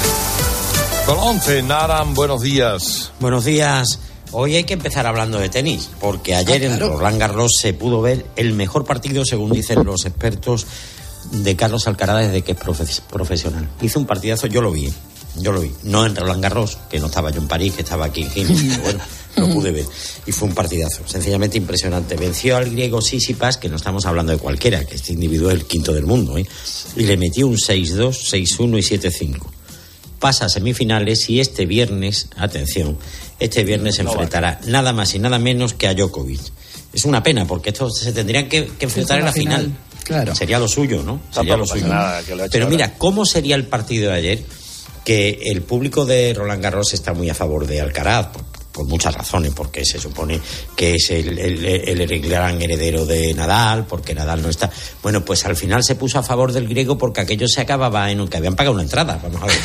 Con 11, Naran, buenos días. Buenos días. Hoy hay que empezar hablando de tenis, porque ayer en Roland Garros se pudo ver el mejor partido, según dicen los expertos, de Carlos Alcaraz desde que es profesional. Hizo un partidazo, yo lo vi. No en Roland Garros, que no estaba yo en París, que estaba aquí en Gimos, pero bueno, lo pude ver. Y fue un partidazo, sencillamente impresionante. Venció al griego Tsitsipas, que no estamos hablando de cualquiera, que este individuo es el quinto del mundo, y le metió un 6-2, 6-1 y 7-5. Pasa a semifinales y este viernes, atención, se enfrentará nada más y nada menos que a Djokovic. Es una pena, porque estos se tendrían que enfrentar en la final. Claro. Sería lo suyo, ¿no? Sería lo suyo. Pero mira, ¿cómo sería el partido de ayer? Que el público de Roland Garros está muy a favor de Alcaraz, por muchas razones, porque se supone que es el gran heredero de Nadal, porque Nadal no está. Bueno, pues al final se puso a favor del griego porque aquello se acababa en que habían pagado una entrada. Vamos a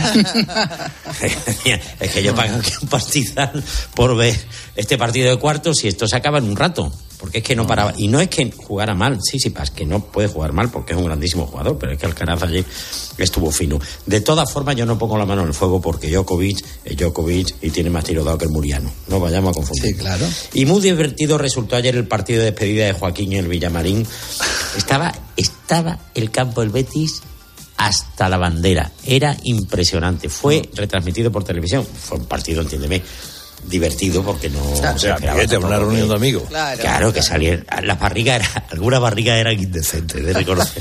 ver. Es que yo pago aquí un pastizal por ver este partido de cuartos y esto se acaba en un rato. Porque es que no paraba. Y no es que jugara mal, Tsitsipas, que no puede jugar mal porque es un grandísimo jugador, pero es que Alcaraz ayer estuvo fino. De todas formas, yo no pongo la mano en el fuego porque Djokovic es Djokovic y tiene más tiro dado que el Muriano. No vayamos a confundir. Sí, claro. Y muy divertido resultó ayer el partido de despedida de Joaquín en el Villamarín. Estaba el campo del Betis hasta la bandera. Era impresionante. Fue retransmitido por televisión. Fue un partido, entiéndeme, divertido porque no se esperaba una reunión de amigos. Claro, que salían las barrigas, algunas barrigas eran indecentes de reconocer.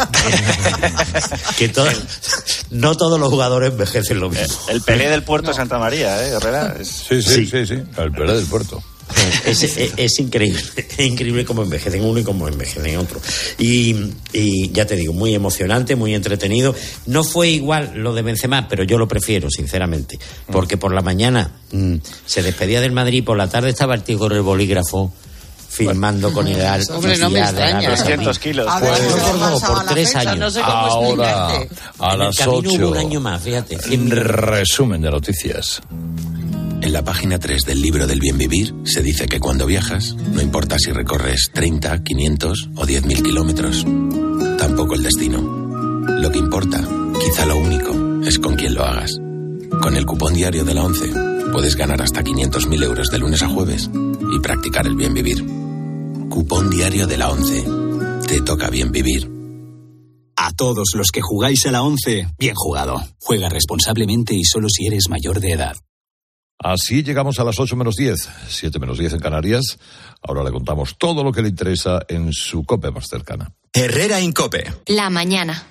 Que no todos los jugadores envejecen lo mismo. El Pelé del Puerto de Santa María, Herrera. Sí, el Pelé del Puerto. Es increíble cómo envejecen uno y cómo envejecen otro. Y ya te digo, muy emocionante, muy entretenido. No fue igual lo de Benzema, pero yo lo prefiero, sinceramente, porque por la mañana se despedía del Madrid y por la tarde estaba el tío con el bolígrafo filmando con el Hombre, no me extraña. 200 kilos. Por 3 años. No sé cómo Ahora, a las 8. Hubo un año más, fíjate. Resumen de noticias. En la página 3 del libro del bien vivir se dice que cuando viajas, no importa si recorres 30, 500 o 10.000 kilómetros, tampoco el destino. Lo que importa, quizá lo único, es con quién lo hagas. Con el cupón diario de la 11 puedes ganar hasta 500.000 euros de lunes a jueves y practicar el bien vivir. Cupón diario de la 11. Te toca bien vivir. A todos los que jugáis a la 11, bien jugado. Juega responsablemente y solo si eres mayor de edad. Así llegamos a las 8 menos 10, 7 menos 10 en Canarias. Ahora le contamos todo lo que le interesa en su COPE más cercana. Herrera Incope. La mañana.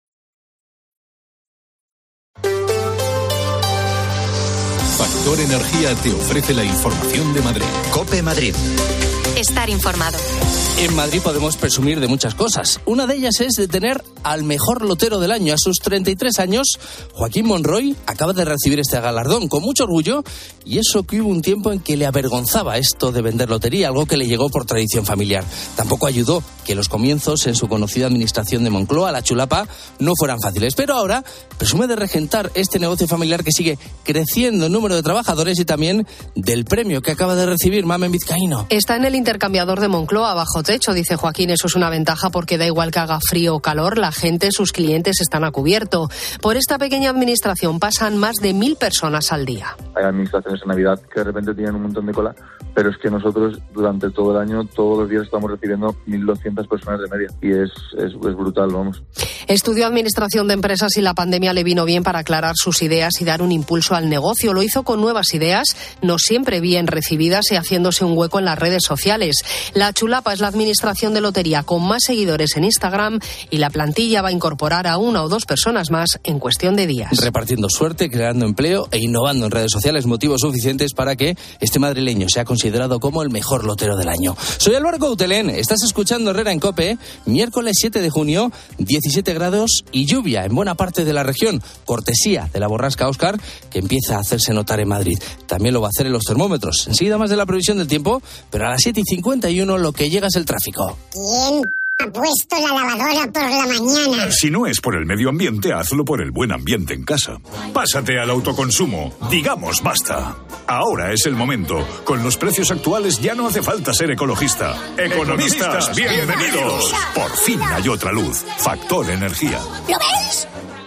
Factor Energía te ofrece la información de Madrid. COPE Madrid. Estar informado. En Madrid podemos presumir de muchas cosas. Una de ellas es de tener al mejor lotero del año. A sus 33 años, Joaquín Monroy acaba de recibir este galardón con mucho orgullo, y eso que hubo un tiempo en que le avergonzaba esto de vender lotería, algo que le llegó por tradición familiar. Tampoco ayudó que los comienzos en su conocida administración de Moncloa, la Chulapa, no fueran fáciles. Pero ahora presume de regentar este negocio familiar que sigue creciendo en número de trabajadores y también del premio que acaba de recibir Mamen Vizcaíno. Está en el intercambiador de Moncloa bajo techo, dice Joaquín. Eso es una ventaja porque da igual que haga frío o calor, la gente, sus clientes están a cubierto. Por esta pequeña administración pasan más de 1.000 personas al día. Hay administraciones en Navidad que de repente tienen un montón de cola, pero es que nosotros durante todo el año, todos los días estamos recibiendo 1.200 personas de media y es brutal, vamos. Estudió administración de empresas y la pandemia le vino bien para aclarar sus ideas y dar un impulso al negocio. Lo hizo con nuevas ideas, no siempre bien recibidas y haciéndose un hueco en las redes sociales. La Chulapa es la administración de lotería con más seguidores en Instagram y la plantilla va a incorporar a 1 o 2 personas más en cuestión de días. Repartiendo suerte, creando empleo e innovando en redes sociales, motivos suficientes para que este madrileño sea considerado como el mejor lotero del año. Soy Álvaro Coutelén, estás escuchando Herrera en COPE, miércoles 7 de junio, 17 grados y lluvia en buena parte de la región, cortesía de la borrasca Óscar, que empieza a hacerse notar en Madrid. También lo va a hacer en los termómetros. Enseguida más de la previsión del tiempo, pero a las 7:51 lo que llega es el tráfico. ¿Quién ha puesto la lavadora por la mañana? Si no es por el medio ambiente, hazlo por el buen ambiente en casa. Pásate al autoconsumo. Digamos basta. Ahora es el momento. Con los precios actuales ya no hace falta ser ecologista. Economistas, bienvenidos. Por fin hay otra luz. Factor Energía. ¿Lo ves?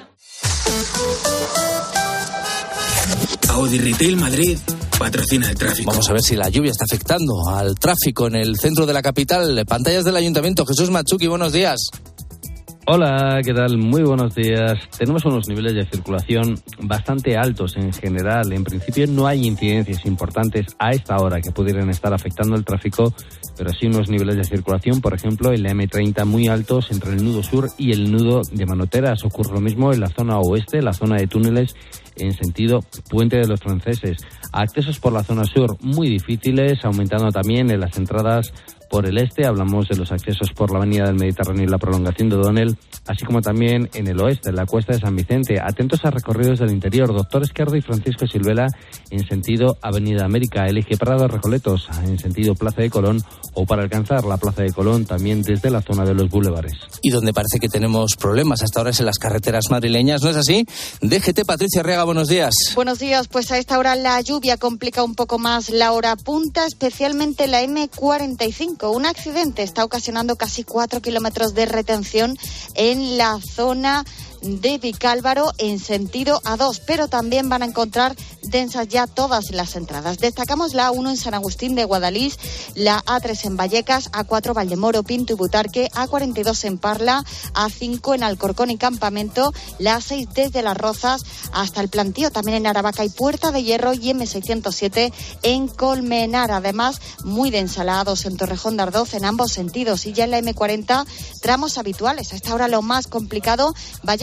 Audi Retail Madrid patrocina el tráfico. Vamos a ver si la lluvia está afectando al tráfico en el centro de la capital. Pantallas del Ayuntamiento. Jesús Machuki, buenos días. Hola, ¿qué tal? Muy buenos días. Tenemos unos niveles de circulación bastante altos en general. En principio no hay incidencias importantes a esta hora que pudieran estar afectando el tráfico, pero sí unos niveles de circulación, por ejemplo, en la M30 muy altos entre el nudo sur y el nudo de Manoteras. Ocurre lo mismo en la zona oeste, la zona de túneles en sentido Puente de los Franceses. Accesos por la zona sur muy difíciles, aumentando también en las entradas por el este. Hablamos de los accesos por la avenida del Mediterráneo y la prolongación de O'Donnell, así como también en el oeste, en la cuesta de San Vicente. Atentos a recorridos del interior. Doctor Esquerdo y Francisco Silvela en sentido Avenida América. El eje Prado Recoletos en sentido Plaza de Colón, o para alcanzar la Plaza de Colón también desde la zona de los bulevares. Y donde parece que tenemos problemas hasta ahora es en las carreteras madrileñas, ¿no es así? DGT, Patricia Arriaga, buenos días. Buenos días, pues a esta hora la lluvia complica un poco más la hora punta, especialmente la M45. Un accidente está ocasionando casi 4 kilómetros de retención en la zona de Vicálvaro en sentido A2, pero también van a encontrar densas ya todas las entradas. Destacamos la A1 en San Agustín de Guadalís, la A3 en Vallecas, A4 Valdemoro, Pinto y Butarque, A42 en Parla, A5 en Alcorcón y Campamento, la A6 desde Las Rozas hasta el Plantío, también en Aravaca y Puerta de Hierro, y M607 en Colmenar. Además, muy densa la A2 en Torrejón de Ardoz en ambos sentidos, y ya en la M40 tramos habituales. A esta hora lo más complicado, Vallecas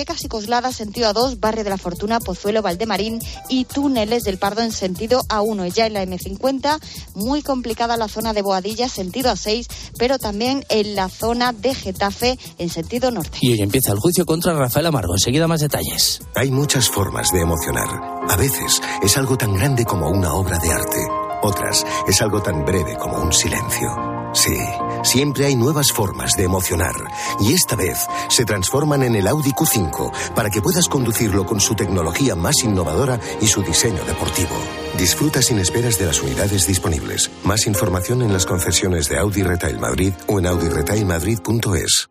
Secas y Coslada, sentido A2, Barrio de la Fortuna, Pozuelo, Valdemarín y Túneles del Pardo en sentido A1. Ya en la M50, muy complicada la zona de Boadilla, sentido A6, pero también en la zona de Getafe en sentido norte. Y hoy empieza el juicio contra Rafael Amargo. Enseguida más detalles. Hay muchas formas de emocionar. A veces es algo tan grande como una obra de arte. Otras es algo tan breve como un silencio. Sí, siempre hay nuevas formas de emocionar. Y esta vez se transforman en el Audi Q5 para que puedas conducirlo con su tecnología más innovadora y su diseño deportivo. Disfruta sin esperas de las unidades disponibles. Más información en las concesiones de Audi Retail Madrid o en audiretailmadrid.es.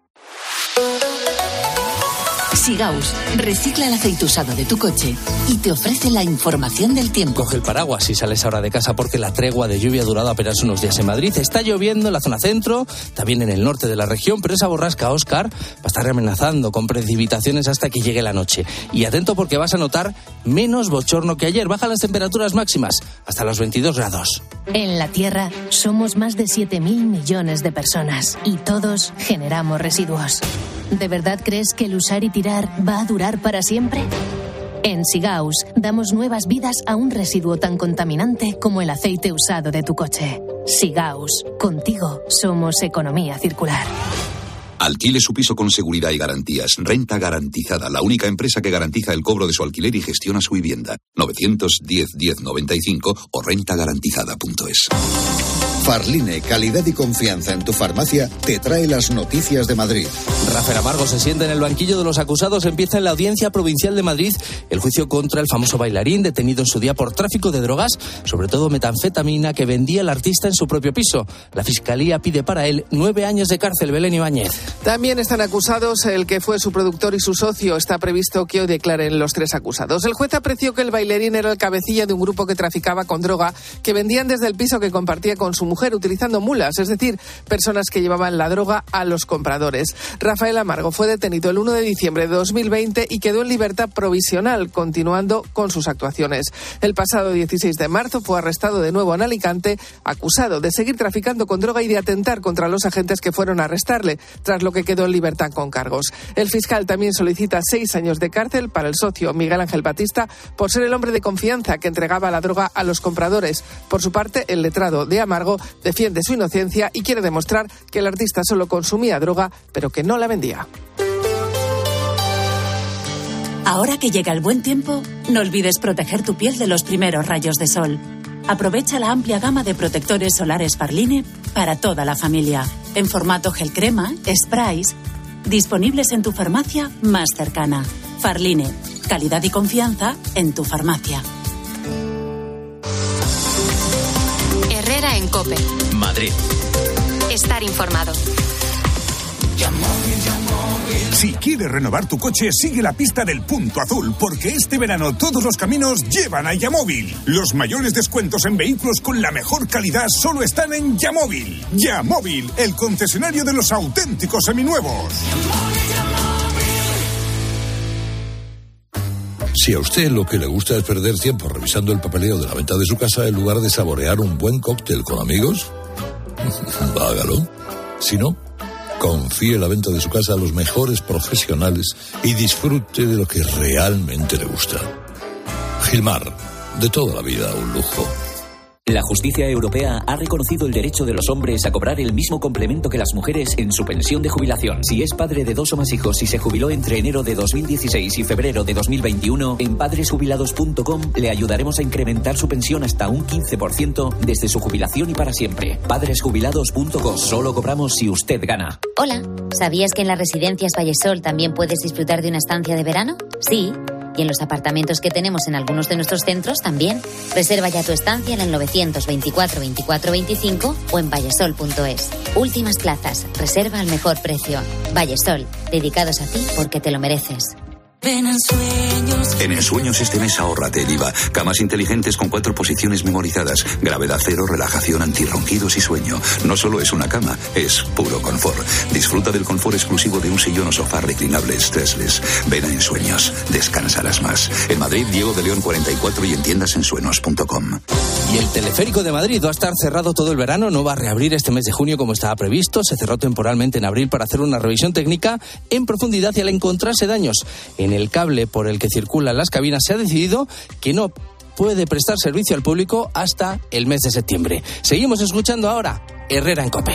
Sigaus recicla el aceite usado de tu coche y te ofrece la información del tiempo. Coge el paraguas si sales ahora de casa porque la tregua de lluvia ha durado apenas unos días en Madrid. Está lloviendo en la zona centro, también en el norte de la región, pero esa borrasca Óscar va a estar amenazando con precipitaciones hasta que llegue la noche. Y atento porque vas a notar menos bochorno que ayer. Bajan las temperaturas máximas hasta los 22 grados. En la Tierra somos más de 7.000 millones de personas y todos generamos residuos. ¿De verdad crees que el usar y tirar va a durar para siempre? En Sigaus damos nuevas vidas a un residuo tan contaminante como el aceite usado de tu coche. Sigaus, contigo somos economía circular. Alquile su piso con seguridad y garantías. Renta Garantizada, la única empresa que garantiza el cobro de su alquiler y gestiona su vivienda. 910-1095 o rentagarantizada.es. Farline, calidad y confianza en tu farmacia, te trae las noticias de Madrid. Rafael Amargo se sienta en el banquillo de los acusados. Empieza en la Audiencia Provincial de Madrid el juicio contra el famoso bailarín detenido en su día por tráfico de drogas, sobre todo metanfetamina, que vendía el artista en su propio piso. La Fiscalía pide para él 9 años de cárcel. Belén Ibáñez. También están acusados el que fue su productor y su socio. Está previsto que hoy declaren los 3 acusados. El juez apreció que el bailarín era el cabecilla de un grupo que traficaba con droga, que vendían desde el piso que compartía con su mujer utilizando mulas, es decir, personas que llevaban la droga a los compradores. Rafael Amargo fue detenido el 1 de diciembre de 2020 y quedó en libertad provisional, continuando con sus actuaciones. El pasado 16 de marzo fue arrestado de nuevo en Alicante, acusado de seguir traficando con droga y de atentar contra los agentes que fueron a arrestarle, tras lo que quedó en libertad con cargos. El fiscal también solicita 6 años de cárcel para el socio Miguel Ángel Batista por ser el hombre de confianza que entregaba la droga a los compradores. Por su parte, el letrado de Amargo defiende su inocencia y quiere demostrar que el artista solo consumía droga, pero que no la vendía. Ahora que llega el buen tiempo, no olvides proteger tu piel de los primeros rayos de sol. Aprovecha la amplia gama de protectores solares Farline para toda la familia, en formato gel crema, sprays, disponibles en tu farmacia más cercana. Farline, calidad y confianza en tu farmacia. Herrera en COPE. Madrid. Estar informado. Si quieres renovar tu coche, sigue la pista del punto azul, porque este verano todos los caminos llevan a Yamóvil. Los mayores descuentos en vehículos con la mejor calidad solo están en Yamóvil. Yamóvil, el concesionario de los auténticos seminuevos. Si a usted lo que le gusta es perder tiempo revisando el papeleo de la venta de su casa en lugar de saborear un buen cóctel con amigos, hágalo. Si no, confíe la venta de su casa a los mejores profesionales y disfrute de lo que realmente le gusta. Gilmar, de toda la vida un lujo. La justicia europea ha reconocido el derecho de los hombres a cobrar el mismo complemento que las mujeres en su pensión de jubilación. Si es padre de 2 o más hijos y se jubiló entre enero de 2016 y febrero de 2021, en padresjubilados.com le ayudaremos a incrementar su pensión hasta un 15% desde su jubilación y para siempre. Padresjubilados.com. Solo cobramos si usted gana. Hola, ¿sabías que en las residencias Vallesol también puedes disfrutar de una estancia de verano? Sí. Y en los apartamentos que tenemos en algunos de nuestros centros también. Reserva ya tu estancia en el 924 24 25 o en vallesol.es. Últimas plazas, reserva al mejor precio. Vallesol, dedicados a ti porque te lo mereces. Ven al sueño. En Ensueños este mes ahórrate el IVA. Camas inteligentes con 4 posiciones memorizadas. Gravedad cero, relajación, antirronquidos y sueño. No solo es una cama, es puro confort. Disfruta del confort exclusivo de un sillón o sofá reclinable stressless. Ven a Ensueños, descansarás más. En Madrid, Diego de León 44 y en tiendasensueños.com. Y el teleférico de Madrid va a estar cerrado todo el verano, no va a reabrir este mes de junio como estaba previsto. Se cerró temporalmente en abril para hacer una revisión técnica en profundidad y al encontrarse daños en el cable por el que circulan las cabinas se ha decidido que no puede prestar servicio al público hasta el mes de septiembre. Seguimos escuchando ahora Herrera en COPE.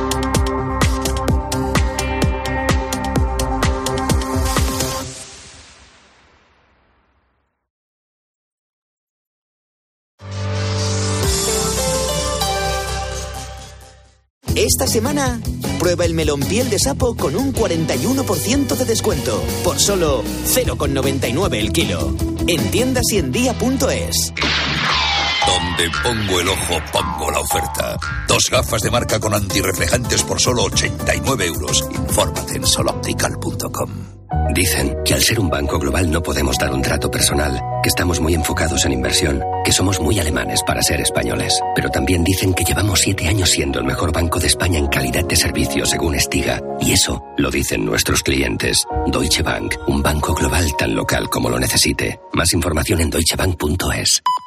Esta semana, prueba el melón piel de sapo con un 41% de descuento, por solo 0,99 el kilo. En tiendas y en día.es. Donde pongo el ojo, pongo la oferta. 2 gafas de marca con antirreflejantes por solo 89 euros. Infórmate en soloptical.com. Dicen que al ser un banco global no podemos dar un trato personal, que estamos muy enfocados en inversión, que somos muy alemanes para ser españoles. Pero también dicen que llevamos 7 años siendo el mejor banco de España en calidad de servicio según Estiga. Y eso lo dicen nuestros clientes. Deutsche Bank, un banco global tan local como lo necesite. Más información en deutschebank.es.